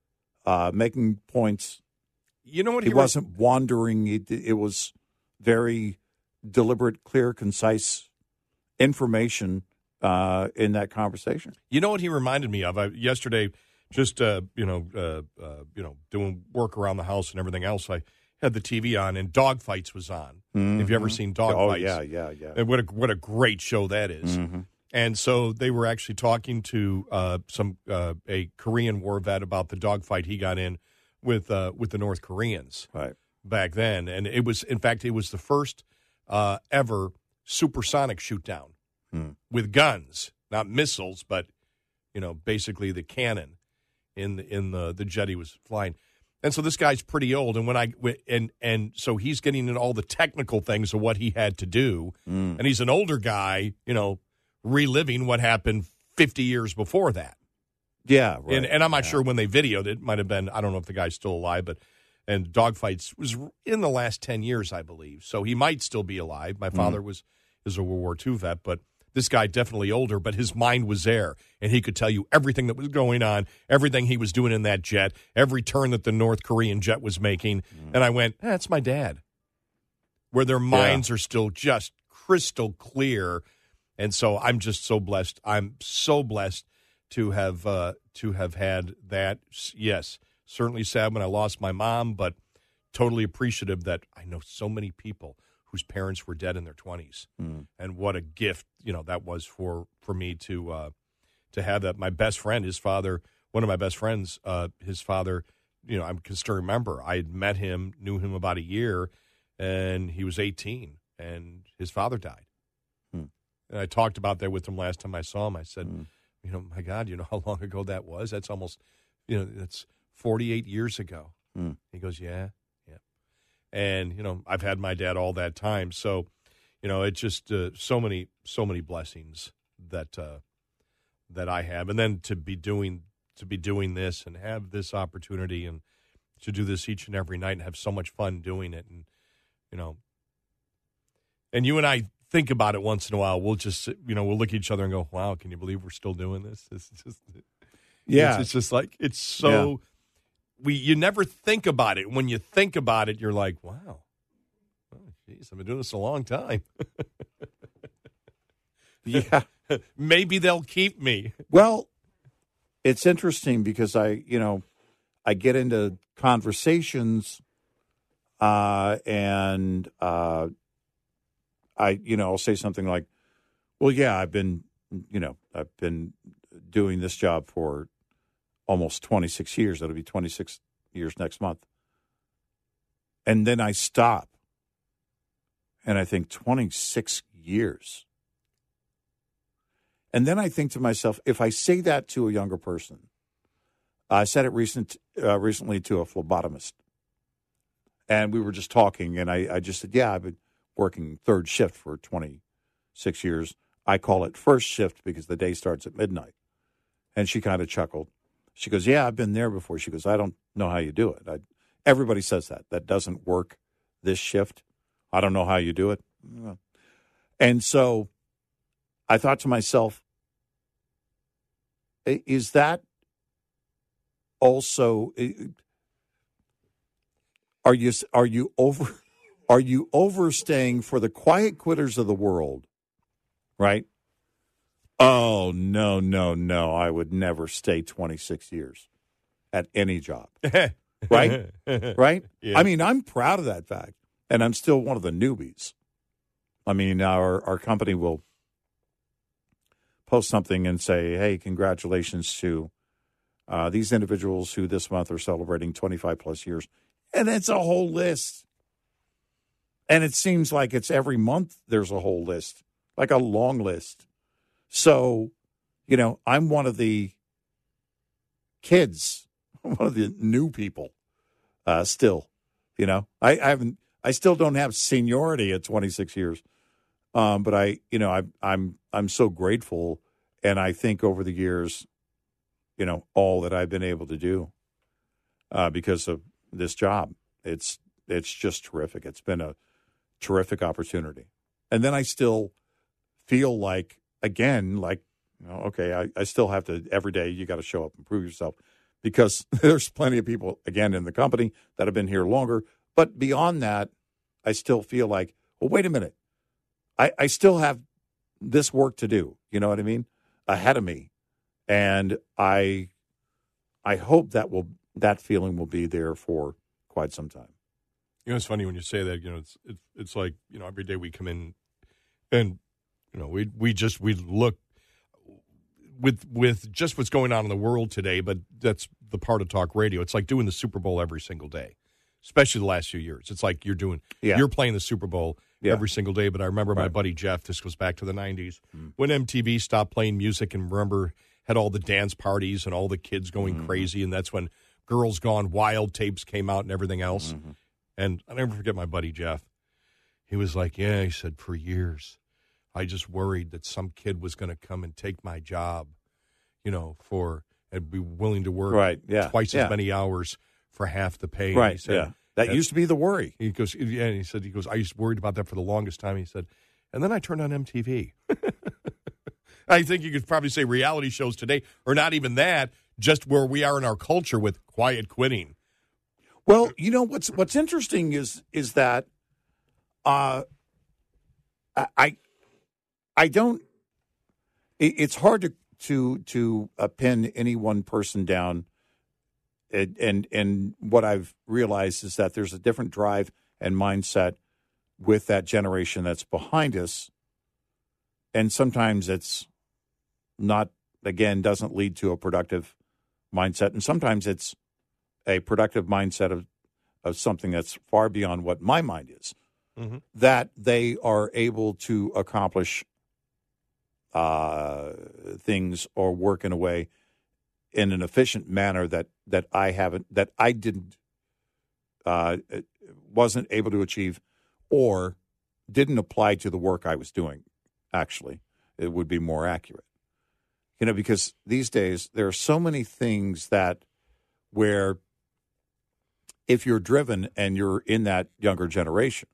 uh, making points. You know what? He, he wasn't was- wandering. It, it was very deliberate, clear, concise information uh, in that conversation. You know what he reminded me of? I, yesterday... Just uh, you know, uh, uh, you know, doing work around the house and everything else. I had the T V on, and Dogfights was on. Mm-hmm. Have you ever seen Dogfights? Oh yeah, yeah, yeah. And what a what a great show that is. Mm-hmm. And so they were actually talking to uh, some uh, a Korean war vet about the dogfight he got in with uh, with the North Koreans right. back then, and it was in fact it was the first uh, ever supersonic shoot down mm. with guns, not missiles, but you know basically the cannon. In the, in the the jet he was flying, and so this guy's pretty old. And when I and and so he's getting into all the technical things of what he had to do, mm. and he's an older guy, you know, reliving what happened fifty years before that. Yeah, right. And and I'm not yeah. sure when they videoed it. Might have been I don't know if the guy's still alive, but and Dogfights was in the last ten years, I believe. So he might still be alive. My father mm. was is a World War Two vet, but. This guy definitely older, but his mind was there, and he could tell you everything that was going on, everything he was doing in that jet, every turn that the North Korean jet was making. Mm. And I went, eh, that's my dad. Where their minds yeah. are still just crystal clear. And so I'm just so blessed. I'm so blessed to have uh, to have had that. Yes, certainly sad when I lost my mom, but totally appreciative that I know so many people whose parents were dead in their twenties, mm. and what a gift you know that was for for me to uh, to have that. My best friend, his father, one of my best friends, uh, his father, you know, I can still remember. I had met him, knew him about a year, and he was eighteen, and his father died. Mm. And I talked about that with him last time I saw him. I said, mm. you know, my God, you know how long ago that was? That's almost, you know, that's forty-eight years ago. Hmm. He goes, yeah, yeah. And, you know, I've had my dad all that time. So, you know, it's just uh, so many, so many blessings that uh, that I have. And then to be doing to be doing this and have this opportunity and to do this each and every night and have so much fun doing it. And, you know, and you and I think about it once in a while. We'll just, you know, we'll look at each other and go, wow, can you believe we're still doing this? This is just, Yeah. It's, it's just like, it's so, Yeah. we, you never think about it. When you think about it, you're like, wow, oh, geez, I've been doing this a long time. Yeah. Maybe they'll keep me. Well, it's interesting because I, you know, I get into conversations uh, and uh, I, you know, I'll say something like, well, yeah, I've been, you know, I've been doing this job for almost twenty-six years. It'll be twenty-six years next month. And then I stop and I think twenty-six years. And then I think to myself, if I say that to a younger person, I said it recent, uh, recently to a phlebotomist, and we were just talking, and I, I just said, yeah, I've been working third shift for twenty-six years. I call it first shift because the day starts at midnight. And she kind of chuckled. She goes, yeah, I've been there before. She goes, I don't know how you do it. I, everybody says that. That doesn't work this shift. I don't know how you do it. And so I thought to myself, is that also, are you are you over are you overstaying for the quiet quitters of the world, right? Oh, no, no, no. I would never stay twenty-six years at any job. Right? Right? Yeah. I mean, I'm proud of that fact, and I'm still one of the newbies. I mean, our our company will post something and say, hey, congratulations to uh, these individuals who this month are celebrating twenty-five plus years. And it's a whole list. And it seems like it's every month there's a whole list, like a long list. So, you know, I'm one of the kids, one of the new people uh, still, you know. I, I haven't, I still don't have seniority at twenty-six years. Um, but I, you know, I, I'm, I'm so grateful, and I think over the years, you know, all that I've been able to do uh, because of this job, it's, it's just terrific. It's been a terrific opportunity, and then I still feel like, again, like, you know, okay, I, I still have to every day. You got to show up and prove yourself, because there's plenty of people again in the company that have been here longer. But beyond that, I still feel like, well, wait a minute. I, I still have this work to do, you know what I mean, ahead of me. And I I hope that will that feeling will be there for quite some time. You know, it's funny when you say that. You know, it's it's, it's like, you know, every day we come in, and you know, we we just we look with with just what's going on in the world today. But that's the part of talk radio. It's like doing the Super Bowl every single day, especially the last few years. It's like you're doing Yeah. you're playing the Super Bowl. Yeah. Every single day. But I remember my Right. buddy Jeff, this goes back to the nineties, Mm. when M T V stopped playing music, and remember had all the dance parties and all the kids going Mm-hmm. crazy, and that's when Girls Gone Wild tapes came out and everything else. Mm-hmm. And I'll never forget my buddy Jeff. He was like, yeah, he said, for years, I just worried that some kid was going to come and take my job, you know, for, and be willing to work Right, yeah, twice yeah. as many hours for half the pay. And Right, he said, yeah. That used to be the worry. He goes, yeah, and he said, he goes, I used to worried about that for the longest time. He said, and then I turned on M T V. I think you could probably say reality shows today, or not even that, just where we are in our culture with quiet quitting. Well, you know what's what's interesting is is that uh, I I, I don't. It, it's hard to to to uh, pin any one person down. And, and and what I've realized is that there's a different drive and mindset with that generation that's behind us, and sometimes it's not. Again, doesn't lead to a productive mindset, and sometimes it's a productive mindset of of something that's far beyond what my mind is. Mm-hmm. That they are able to accomplish uh, things or work in a way in an efficient manner that that I haven't that I didn't uh, wasn't able to achieve, or didn't apply to the work I was doing. Actually, it would be more accurate. You know, because these days there are so many things that where if you're driven and you're in that younger generation,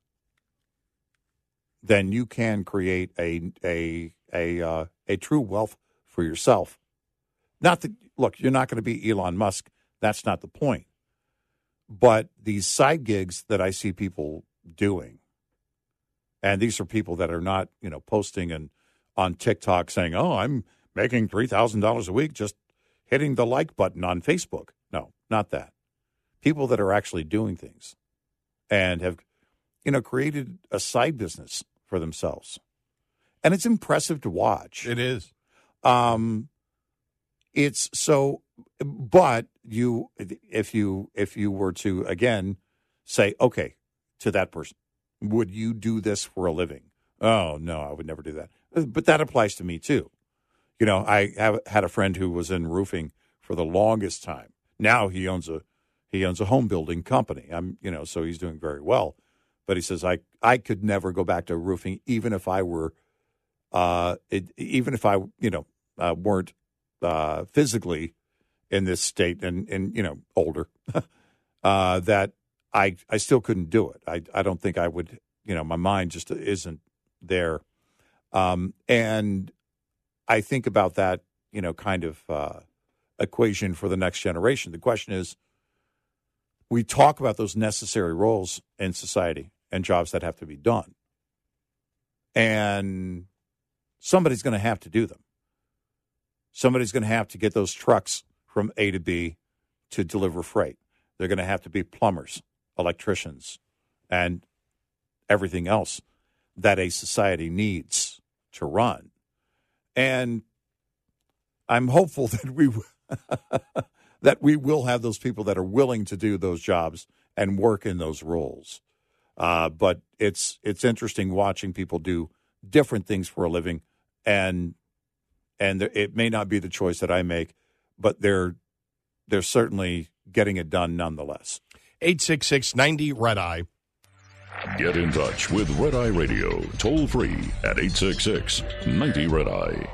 then you can create a a a uh, a true wealth for yourself. Not that, look, you're not going to be Elon Musk. That's not the point. But these side gigs that I see people doing, and these are people that are not, you know, posting and on TikTok saying, "Oh, I'm making three thousand dollars a week just hitting the like button on Facebook." No, not that. People that are actually doing things and have, you know, created a side business for themselves. And it's impressive to watch. It is. Um, it's so, but you, if you, if you were to, again, say, okay, to that person, would you do this for a living? Oh, no, I would never do that. But that applies to me, too. You know, I have had a friend who was in roofing for the longest time. Now he owns a, he owns a home building company. I'm, you know, so he's doing very well. But he says, I, I could never go back to roofing, even if I were, uh, it, even if I, you know, uh, weren't uh, physically in this state and, and you know, older, uh, that I, I still couldn't do it. I, I don't think I would, you know, my mind just isn't there. Um, and I think about that, you know, kind of uh, equation for the next generation. The question is, we talk about those necessary roles in society and jobs that have to be done. And somebody's going to have to do them. Somebody's going to have to get those trucks from A to B to deliver freight. They're going to have to be plumbers, electricians, and everything else that a society needs to run. And I'm hopeful that we that we will have those people that are willing to do those jobs and work in those roles. Uh, but it's it's interesting watching people do different things for a living, and and it may not be the choice that I make, but they're they're certainly getting it done nonetheless. eight six six, ninety, red eye. Get in touch with Red Eye Radio, toll free at eight six six, ninety, red eye.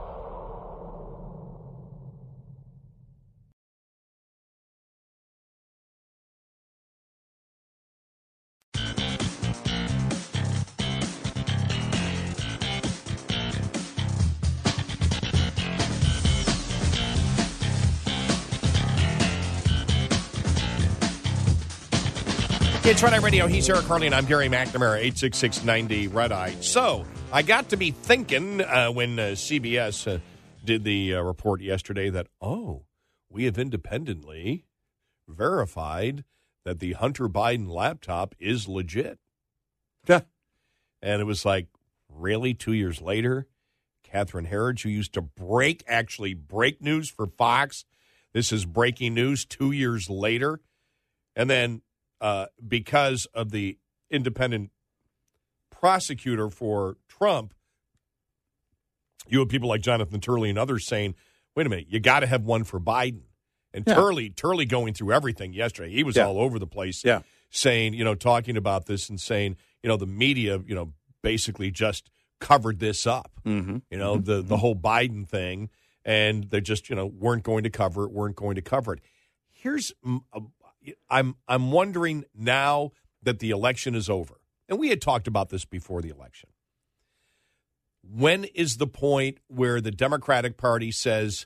It's Red Eye Radio. He's Eric Harley, and I'm Gary McNamara, eight six six, ninety, red eye. So, I got to be thinking uh, when uh, C B S uh, did the uh, report yesterday that, oh, we have independently verified that the Hunter Biden laptop is legit. Yeah. And it was like, really, two years later? Catherine Herridge, who used to break, actually break news for Fox, this is breaking news two years later. And then Uh, because of the independent prosecutor for Trump, you have people like Jonathan Turley and others saying, wait a minute, you got to have one for Biden. And yeah. Turley, Turley going through everything yesterday. He was yeah. all over the place yeah. saying, you know, talking about this and saying, you know, the media, you know, basically just covered this up, mm-hmm. you know, mm-hmm. the, the whole Biden thing. And they just, you know, weren't going to cover it, weren't going to cover it. Here's a I'm I'm wondering now that the election is over, and we had talked about this before the election. When is the point where the Democratic Party says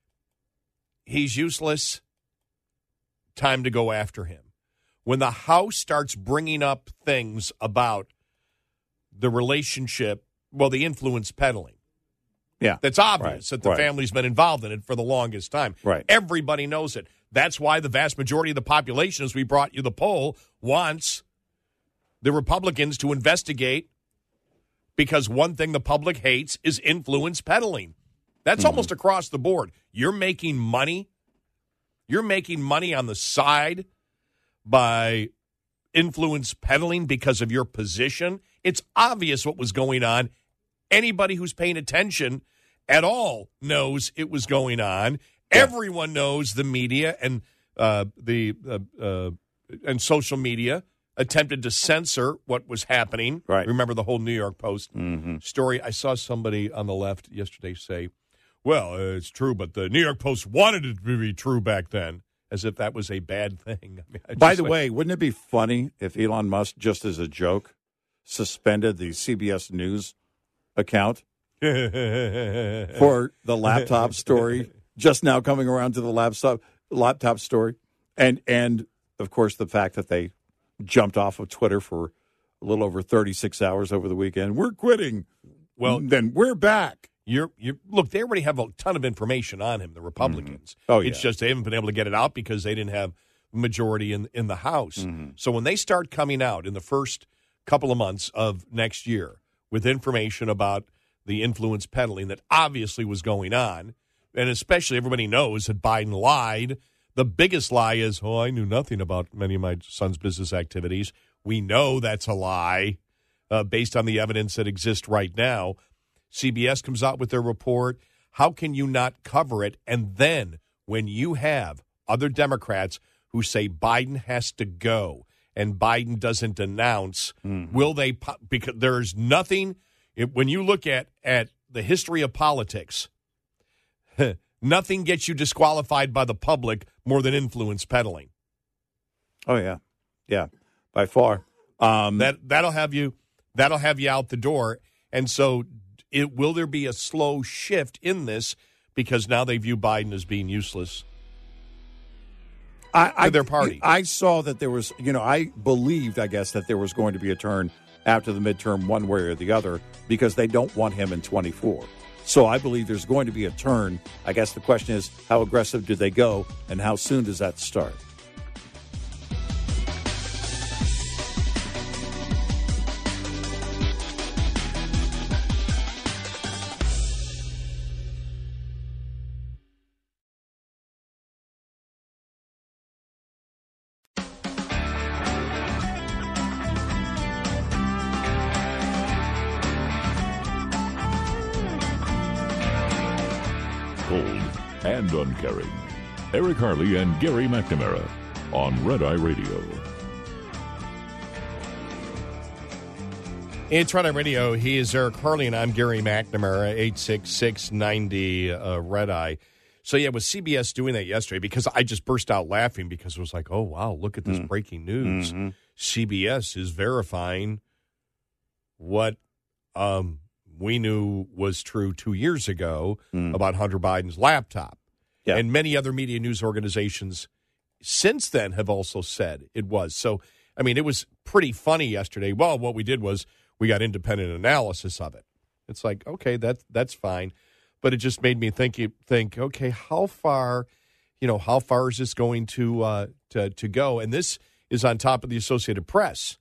he's useless, time to go after him? When the House starts bringing up things about the relationship, well, the influence peddling. Yeah. That's obvious right. that the right. family's been involved in it for the longest time. Right. Everybody knows it. That's why the vast majority of the population, as we brought you the poll, wants the Republicans to investigate, because one thing the public hates is influence peddling. That's mm-hmm. almost across the board. You're making money. You're making money on the side by influence peddling because of your position. It's obvious what was going on. Anybody who's paying attention at all knows it was going on. Everyone knows the media and uh, the uh, uh, and social media attempted to censor what was happening. Right. Remember the whole New York Post mm-hmm. story? I saw somebody on the left yesterday say, well, uh, it's true, but the New York Post wanted it to be true back then, as if that was a bad thing. I mean, By the like, way, wouldn't it be funny if Elon Musk, just as a joke, suspended the C B S News account for the laptop story, just now coming around to the laptop laptop story, and and of course the fact that they jumped off of Twitter for a little over thirty-six hours over the weekend. We're quitting. Well, then we're back. You're, you're look. They already have a ton of information on him. The Republicans. Mm-hmm. Oh, yeah. It's just they haven't been able to get it out because they didn't have majority in in the House. Mm-hmm. So when they start coming out in the first couple of months of next year with information about the influence peddling that obviously was going on, and especially everybody knows that Biden lied. The biggest lie is, oh, I knew nothing about many of my son's business activities. We know that's a lie uh, based on the evidence that exists right now. C B S comes out with their report. How can you not cover it? And then when you have other Democrats who say Biden has to go and Biden doesn't announce, mm-hmm. will they – because there's nothing – when you look at, at the history of politics, nothing gets you disqualified by the public more than influence peddling. Oh, yeah. Yeah, by far. Um, that, that'll have you that'll have you out the door. And so – It, will there be a slow shift in this because now they view Biden as being useless I, I, to their party? I saw that there was, you know, I believed, I guess, that there was going to be a turn after the midterm one way or the other because they don't want him in twenty-four. So I believe there's going to be a turn. I guess the question is, how aggressive do they go and how soon does that start? And uncaring. Eric Harley and Gary McNamara on Red Eye Radio. It's Red Eye Radio. He is Eric Harley, and I'm Gary McNamara, eight six six, ninety, uh, Red Eye. So, yeah, with C B S doing that yesterday, because I just burst out laughing because it was like, oh, wow, look at this mm. breaking news. Mm-hmm. C B S is verifying what um, we knew was true two years ago mm. about Hunter Biden's laptop. Yeah. And many other media news organizations since then have also said it was. So, I mean, it was pretty funny yesterday. Well, what we did was we got independent analysis of it. It's like, okay, that, that's fine. But it just made me think, think, okay, how far, you know, how far is this going to uh, to, to go? And this is on top of the Associated Press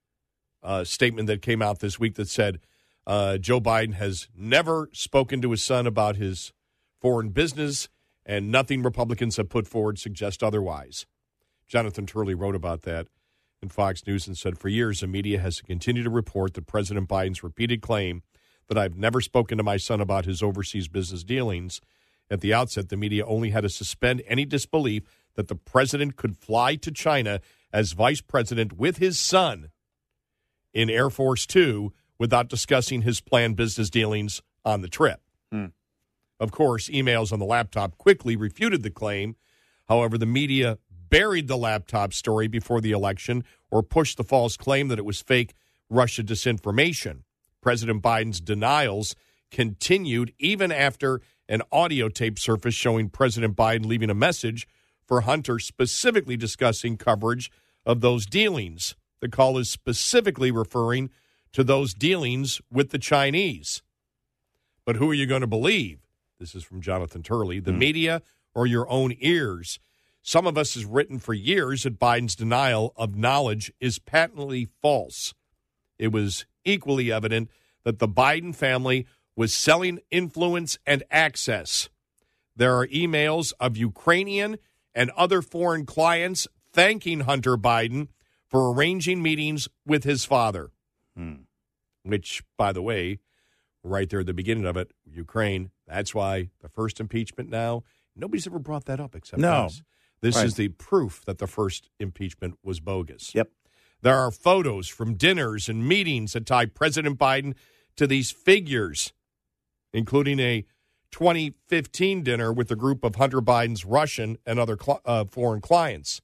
uh, statement that came out this week that said uh, Joe Biden has never spoken to his son about his foreign business, and nothing Republicans have put forward suggests otherwise. Jonathan Turley wrote about that in Fox News and said, for years, the media has continued to report that President Biden's repeated claim that I've never spoken to my son about his overseas business dealings. At the outset, the media only had to suspend any disbelief that the president could fly to China as vice president with his son in Air Force Two without discussing his planned business dealings on the trip. Hmm. Of course, emails on the laptop quickly refuted the claim. However, the media buried the laptop story before the election or pushed the false claim that it was fake Russia disinformation. President Biden's denials continued even after an audio tape surfaced showing President Biden leaving a message for Hunter specifically discussing coverage of those dealings. The call is specifically referring to those dealings with the Chinese. But who are you going to believe? This is from Jonathan Turley. The mm. media or your own ears? Some of us has written for years that Biden's denial of knowledge is patently false. It was equally evident that the Biden family was selling influence and access. There are emails of Ukrainian and other foreign clients thanking Hunter Biden for arranging meetings with his father, mm. which, by the way, right there at the beginning of it, Ukraine, that's why the first impeachment now Nobody's ever brought that up except No. us. This Right. is the proof that the first impeachment was bogus. Yep. There are photos from dinners and meetings that tie President Biden to these figures, including a twenty fifteen dinner with a group of Hunter Biden's Russian and other cl- uh, foreign clients.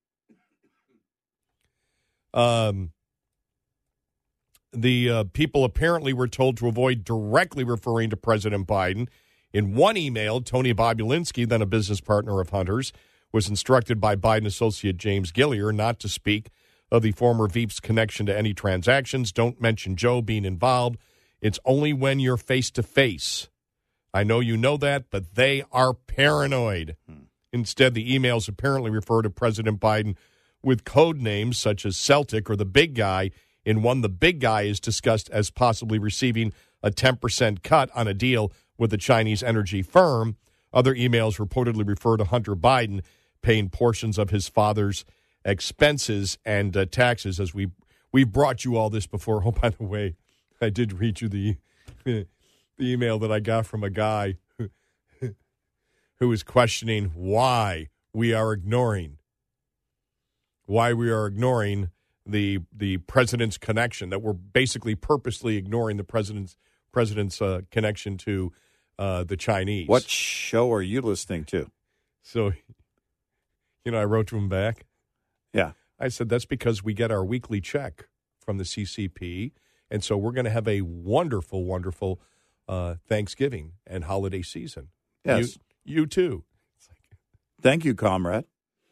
Um, the uh, people apparently were told to avoid directly referring to President Biden. In one email, Tony Bobulinski, then a business partner of Hunter's, was instructed by Biden associate James Gillier not to speak of the former Veep's connection to any transactions. Don't mention Joe being involved. It's only when you're face-to-face. I know you know that, but they are paranoid. Hmm. Instead, the emails apparently refer to President Biden with code names such as Celtic or the Big Guy. In one, the Big Guy is discussed as possibly receiving a ten percent cut on a deal with a Chinese energy firm. Other emails reportedly refer to Hunter Biden paying portions of his father's expenses and uh, taxes. As we we brought you all this before. Oh, by the way, I did read you the the email that I got from a guy who, who was questioning why we are ignoring why we are ignoring the the president's connection, that we're basically purposely ignoring the president's president's uh, connection to uh, the Chinese. What show are you listening to? So, you know, I wrote to him back. Yeah. I said, that's because we get our weekly check from the C C P, and so we're going to have a wonderful, wonderful uh, Thanksgiving and holiday season. Yes. You, you too. Thank you, comrade.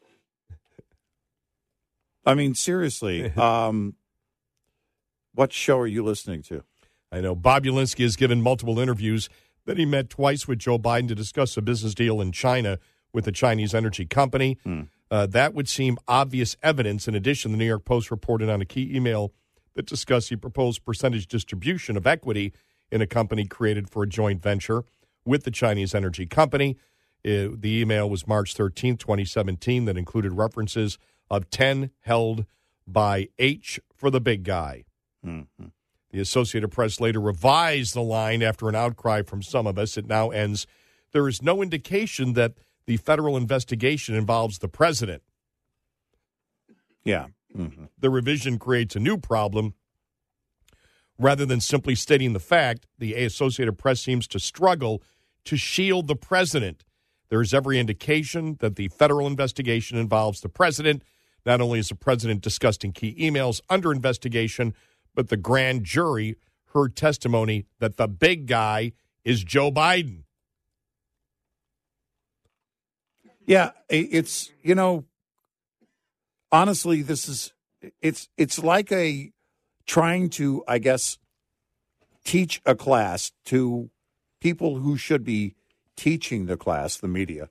I mean, seriously, um, what show are you listening to? I know Bobulinski has given multiple interviews that he met twice with Joe Biden to discuss a business deal in China with a Chinese energy company. Hmm. Uh, that would seem obvious evidence. In addition, the New York Post reported on a key email that discussed the proposed percentage distribution of equity in a company created for a joint venture with the Chinese energy company. Uh, the email was March thirteenth, twenty seventeen, that included references of ten held by H for the Big Guy. Mm-hmm. The Associated Press later revised the line after an outcry from some of us. It now ends, there is no indication that the federal investigation involves the president. Yeah. Mm-hmm. The revision creates a new problem. Rather than simply stating the fact, the Associated Press seems to struggle to shield the president. There is every indication that the federal investigation involves the president. Not only is the president discussed in key emails under investigation, but the grand jury heard testimony that the big guy is Joe Biden. Yeah, it's, you know, honestly, this is, it's, it's like a trying to, I guess, teach a class to people who should be teaching the class, the media.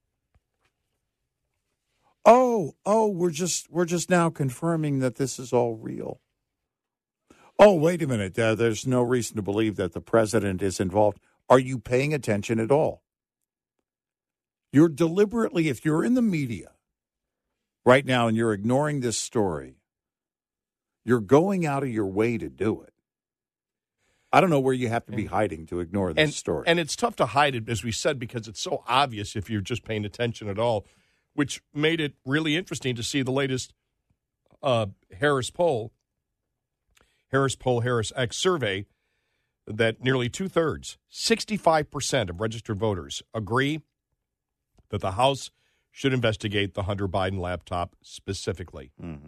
Oh, oh, we're just we're just now confirming that this is all real. Oh, wait a minute. Uh, there's no reason to believe that the president is involved. Are you paying attention at all? You're deliberately, if you're in the media right now and you're ignoring this story, you're going out of your way to do it. I don't know where you have to be hiding to ignore this and, story. And it's tough to hide it, as we said, because it's so obvious if you're just paying attention at all, which made it really interesting to see the latest uh, Harris poll, Harris poll, Harris X survey, that nearly two-thirds, sixty-five percent of registered voters agree that the House should investigate the Hunter Biden laptop specifically. Mm-hmm.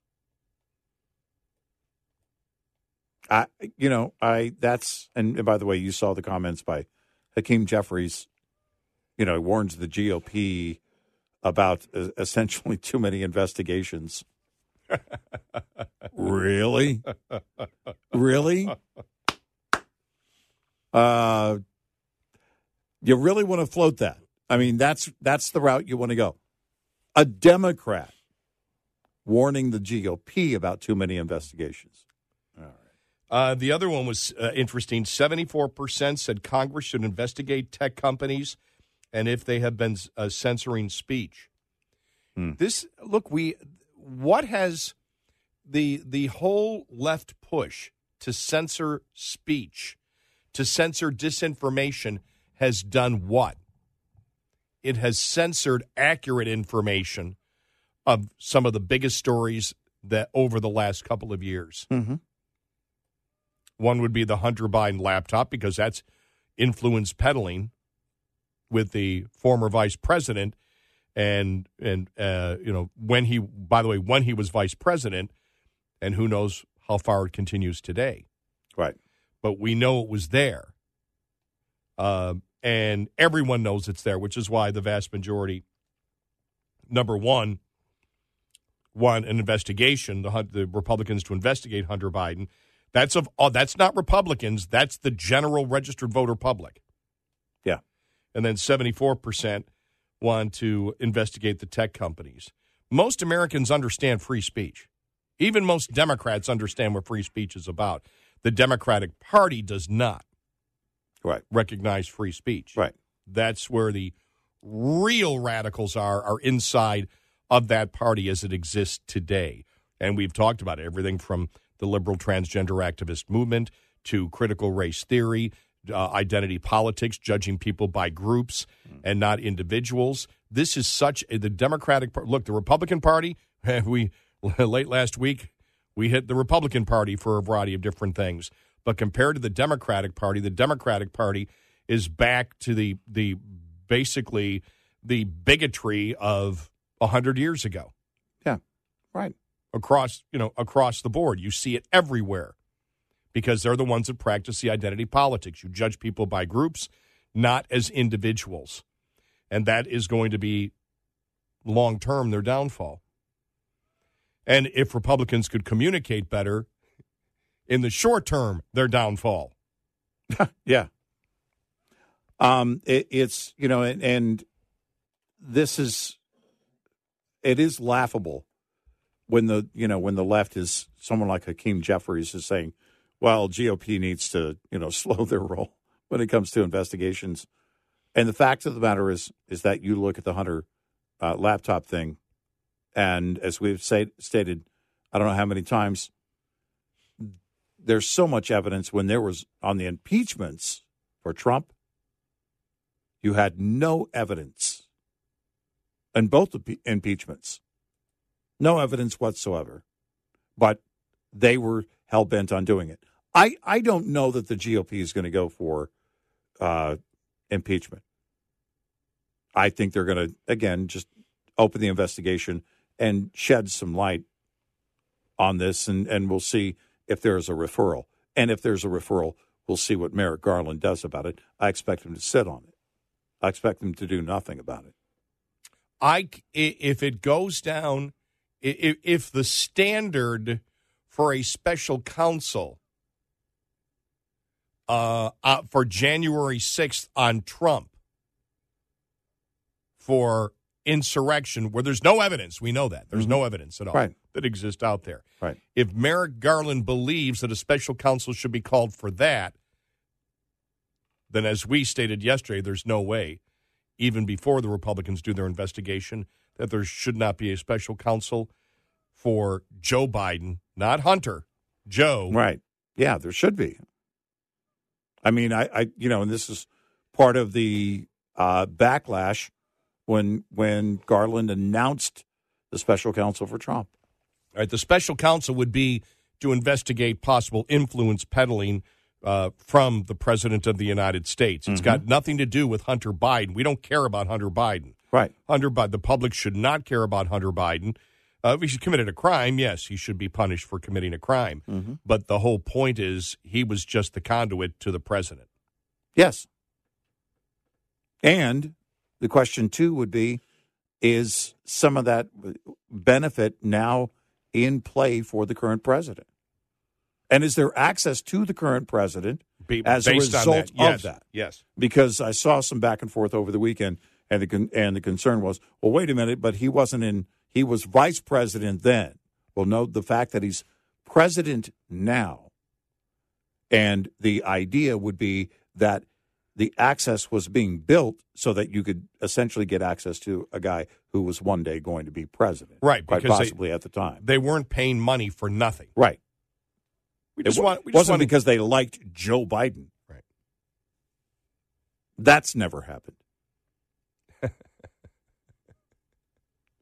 I, you know, I that's and, and by the way, you saw the comments by Hakeem Jeffries. You know, warns the G O P about uh, essentially too many investigations. Really, really. Uh, you really want to float that? I mean, that's that's the route you want to go. A Democrat warning the G O P about too many investigations. All right. Uh, the other one was uh, interesting. seventy-four percent said Congress should investigate tech companies and if they have been uh, censoring speech. Hmm. This look, we what has the the whole left push to censor speech, to censor disinformation, has done what? it has censored accurate information of some of the biggest stories that over the last couple of years. Mm-hmm. One would be the Hunter Biden laptop, because that's influence peddling with the former vice president. And, and uh, you know, when he, by the way, when he was vice president, and who knows how far it continues today. Right. But we know it was there. Uh, and everyone knows it's there, which is why the vast majority, number one, want an investigation, the, the Republicans to investigate Hunter Biden. That's of oh, that's not Republicans. That's the general registered voter public. Yeah. And then seventy-four percent want to investigate the tech companies. Most Americans understand free speech. Even most Democrats understand what free speech is about. The Democratic Party does not right. recognize free speech. Right. That's where the real radicals are, are inside of that party as it exists today. And we've talked about it, everything from the liberal transgender activist movement to critical race theory, uh, identity politics, judging people by groups and not individuals. This is such a, the Democratic Party. Look, the Republican Party, we late last week, we hit the Republican Party for a variety of different things. But compared to the Democratic Party, the Democratic Party is back to the the basically the bigotry of a hundred years ago. Yeah, right. Across, you know, across the board. You see it everywhere because they're the ones that practice the identity politics. You judge people by groups, not as individuals. And that is going to be, long-term, their downfall. And if Republicans could communicate better, in the short term, their downfall. Yeah. Um, it, it's, you know, and, and this is, it is laughable when the, you know, when the left is, someone like Hakeem Jeffries is saying, well, G O P needs to, you know, slow their roll when it comes to investigations. And the fact of the matter is, is that you look at the Hunter uh, laptop thing, and as we've say, stated, I don't know how many times, there's so much evidence when there was on the impeachments for Trump, you had no evidence in both the impeachments, no evidence whatsoever, but they were hell-bent on doing it. I, I don't know that the G O P is going to go for uh, impeachment. I think they're going to, again, just open the investigation and shed some light on this, and, and we'll see if there is a referral. And if there's a referral, we'll see what Merrick Garland does about it. I expect him to sit on it. I expect him to do nothing about it. I, if it goes down, if, if the standard for a special counsel uh, uh, for January sixth on Trump for insurrection, where there's no evidence, we know that. There's mm-hmm. no evidence at all right. that exists out there. Right. If Merrick Garland believes that a special counsel should be called for that, then as we stated yesterday, there's no way, even before the Republicans do their investigation, that there should not be a special counsel for Joe Biden, not Hunter, Joe. Right. Yeah, there should be. I mean, I, I you know, and this is part of the uh, backlash when when Garland announced the special counsel for Trump. All right, the special counsel would be to investigate possible influence peddling uh, from the president of the United States. It's mm-hmm. got nothing to do with Hunter Biden. We don't care about Hunter Biden. Right. Hunter Biden. The public should not care about Hunter Biden. Uh, if he committed a crime, yes, he should be punished for committing a crime. Mm-hmm. But the whole point is he was just the conduit to the president. Yes. And the question, too, would be, is some of that benefit now in play for the current president? And is there access to the current president Be, as a result that. Yes. of that? Yes. Because I saw some back and forth over the weekend, and the and the concern was, well, wait a minute, but he wasn't in, he was vice president then. Well, no, the fact that he's president now, and the idea would be that the access was being built so that you could essentially get access to a guy who was one day going to be president. Right. Quite possibly they, at the time. They weren't paying money for nothing. Right. We just it want, we just wasn't want because they liked Joe Biden. Right. That's never happened.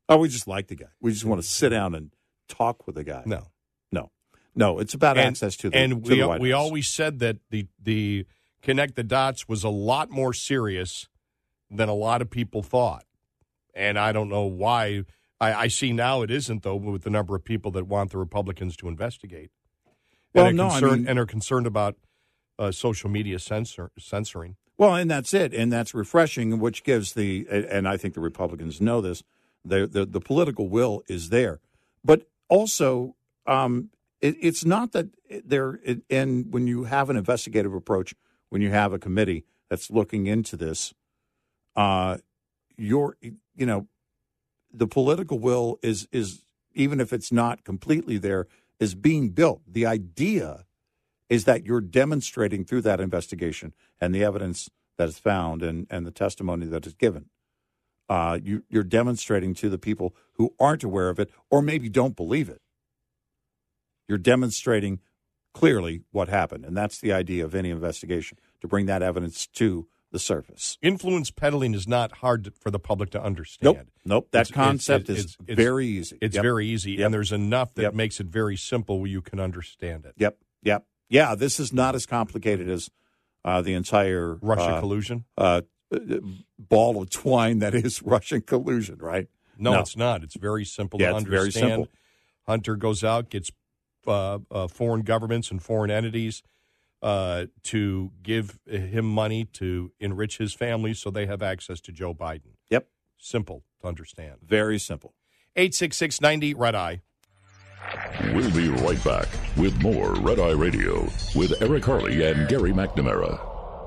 Oh, we just like the guy. We just want to sit down and talk with the guy. No. No. No, it's about and, access to the And to we, the White we House. always said that the, the Connect the Dots was a lot more serious than a lot of people thought. And I don't know why. I, I see now it isn't, though, with the number of people that want the Republicans to investigate. Well, and, are no, concerned, I mean, and are concerned about uh, social media censor, censoring. Well, and that's it, and that's refreshing, which gives the, and I think the Republicans know this, the the, the political will is there. But also, um, it, it's not that there, it, and when you have an investigative approach, when you have a committee that's looking into this, uh, you're, you know, the political will is, is even if it's not completely there, is being built. The idea is that you're demonstrating through that investigation and the evidence that is found and, and the testimony that is given, uh, you, you're demonstrating to the people who aren't aware of it or maybe don't believe it. You're demonstrating clearly what happened, and that's the idea of any investigation, to bring that evidence to the surface. Influence peddling is not hard for the public to understand. Nope, nope. That It's- concept it's- is it's- very easy. It's Yep. very easy, Yep. and there's enough that Yep. makes it very simple where you can understand it. Yep, yep. Yeah, this is not as complicated as uh, the entire Russia uh, collusion? uh, ball of twine that is Russian collusion, right? No, No. it's not. It's very simple Yeah, to it's very understand. simple. Hunter goes out, gets uh, uh, foreign governments and foreign entities uh, to give him money to enrich his family so they have access to Joe Biden. Yep. Simple to understand. Very simple. eight six six ninety Red Eye. We'll be right back with more Red Eye Radio with Eric Harley and Gary McNamara.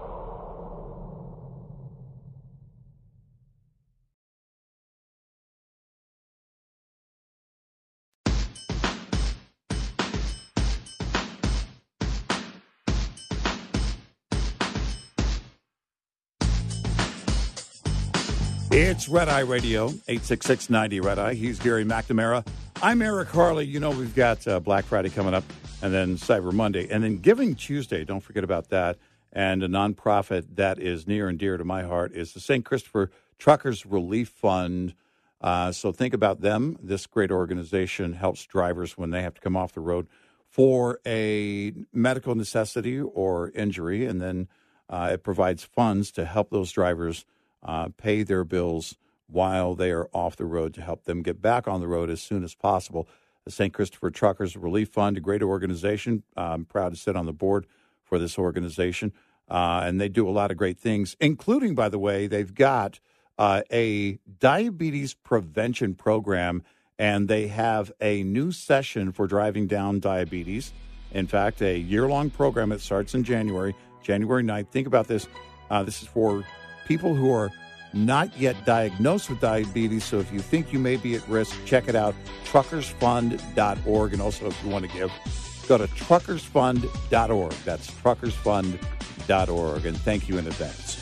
It's Red Eye Radio, eight six six ninety Red Eye. He's Gary McNamara. I'm Eric Harley. You know, we've got uh, Black Friday coming up, and then Cyber Monday, and then Giving Tuesday. Don't forget about that. And a nonprofit that is near and dear to my heart is the Saint Christopher Truckers Relief Fund. Uh, so think about them. This great organization helps drivers when they have to come off the road for a medical necessity or injury, and then uh, it provides funds to help those drivers uh, pay their bills while they are off the road to help them get back on the road as soon as possible. The Saint Christopher Truckers Relief Fund, a great organization. I'm proud to sit on the board for this organization, uh, and they do a lot of great things, including, by the way, they've got uh, a diabetes prevention program, and they have a new session for driving down diabetes. In fact, a year-long program that starts in January, January ninth. Think about this. Uh, this is for people who are not yet diagnosed with diabetes. So if you think you may be at risk, check it out, truckers fund dot org. And also, if you want to give, go to truckers fund dot org. That's truckers fund dot org. And thank you in advance.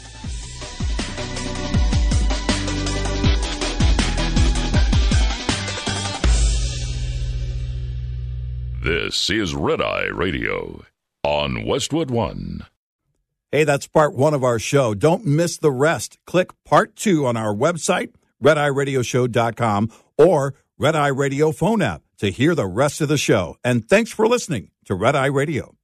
This is Red Eye Radio on Westwood One. Hey, that's part one of our show. Don't miss the rest. Click part two on our website, red eye radio show dot com, or Red Eye Radio phone app to hear the rest of the show. And thanks for listening to Red Eye Radio.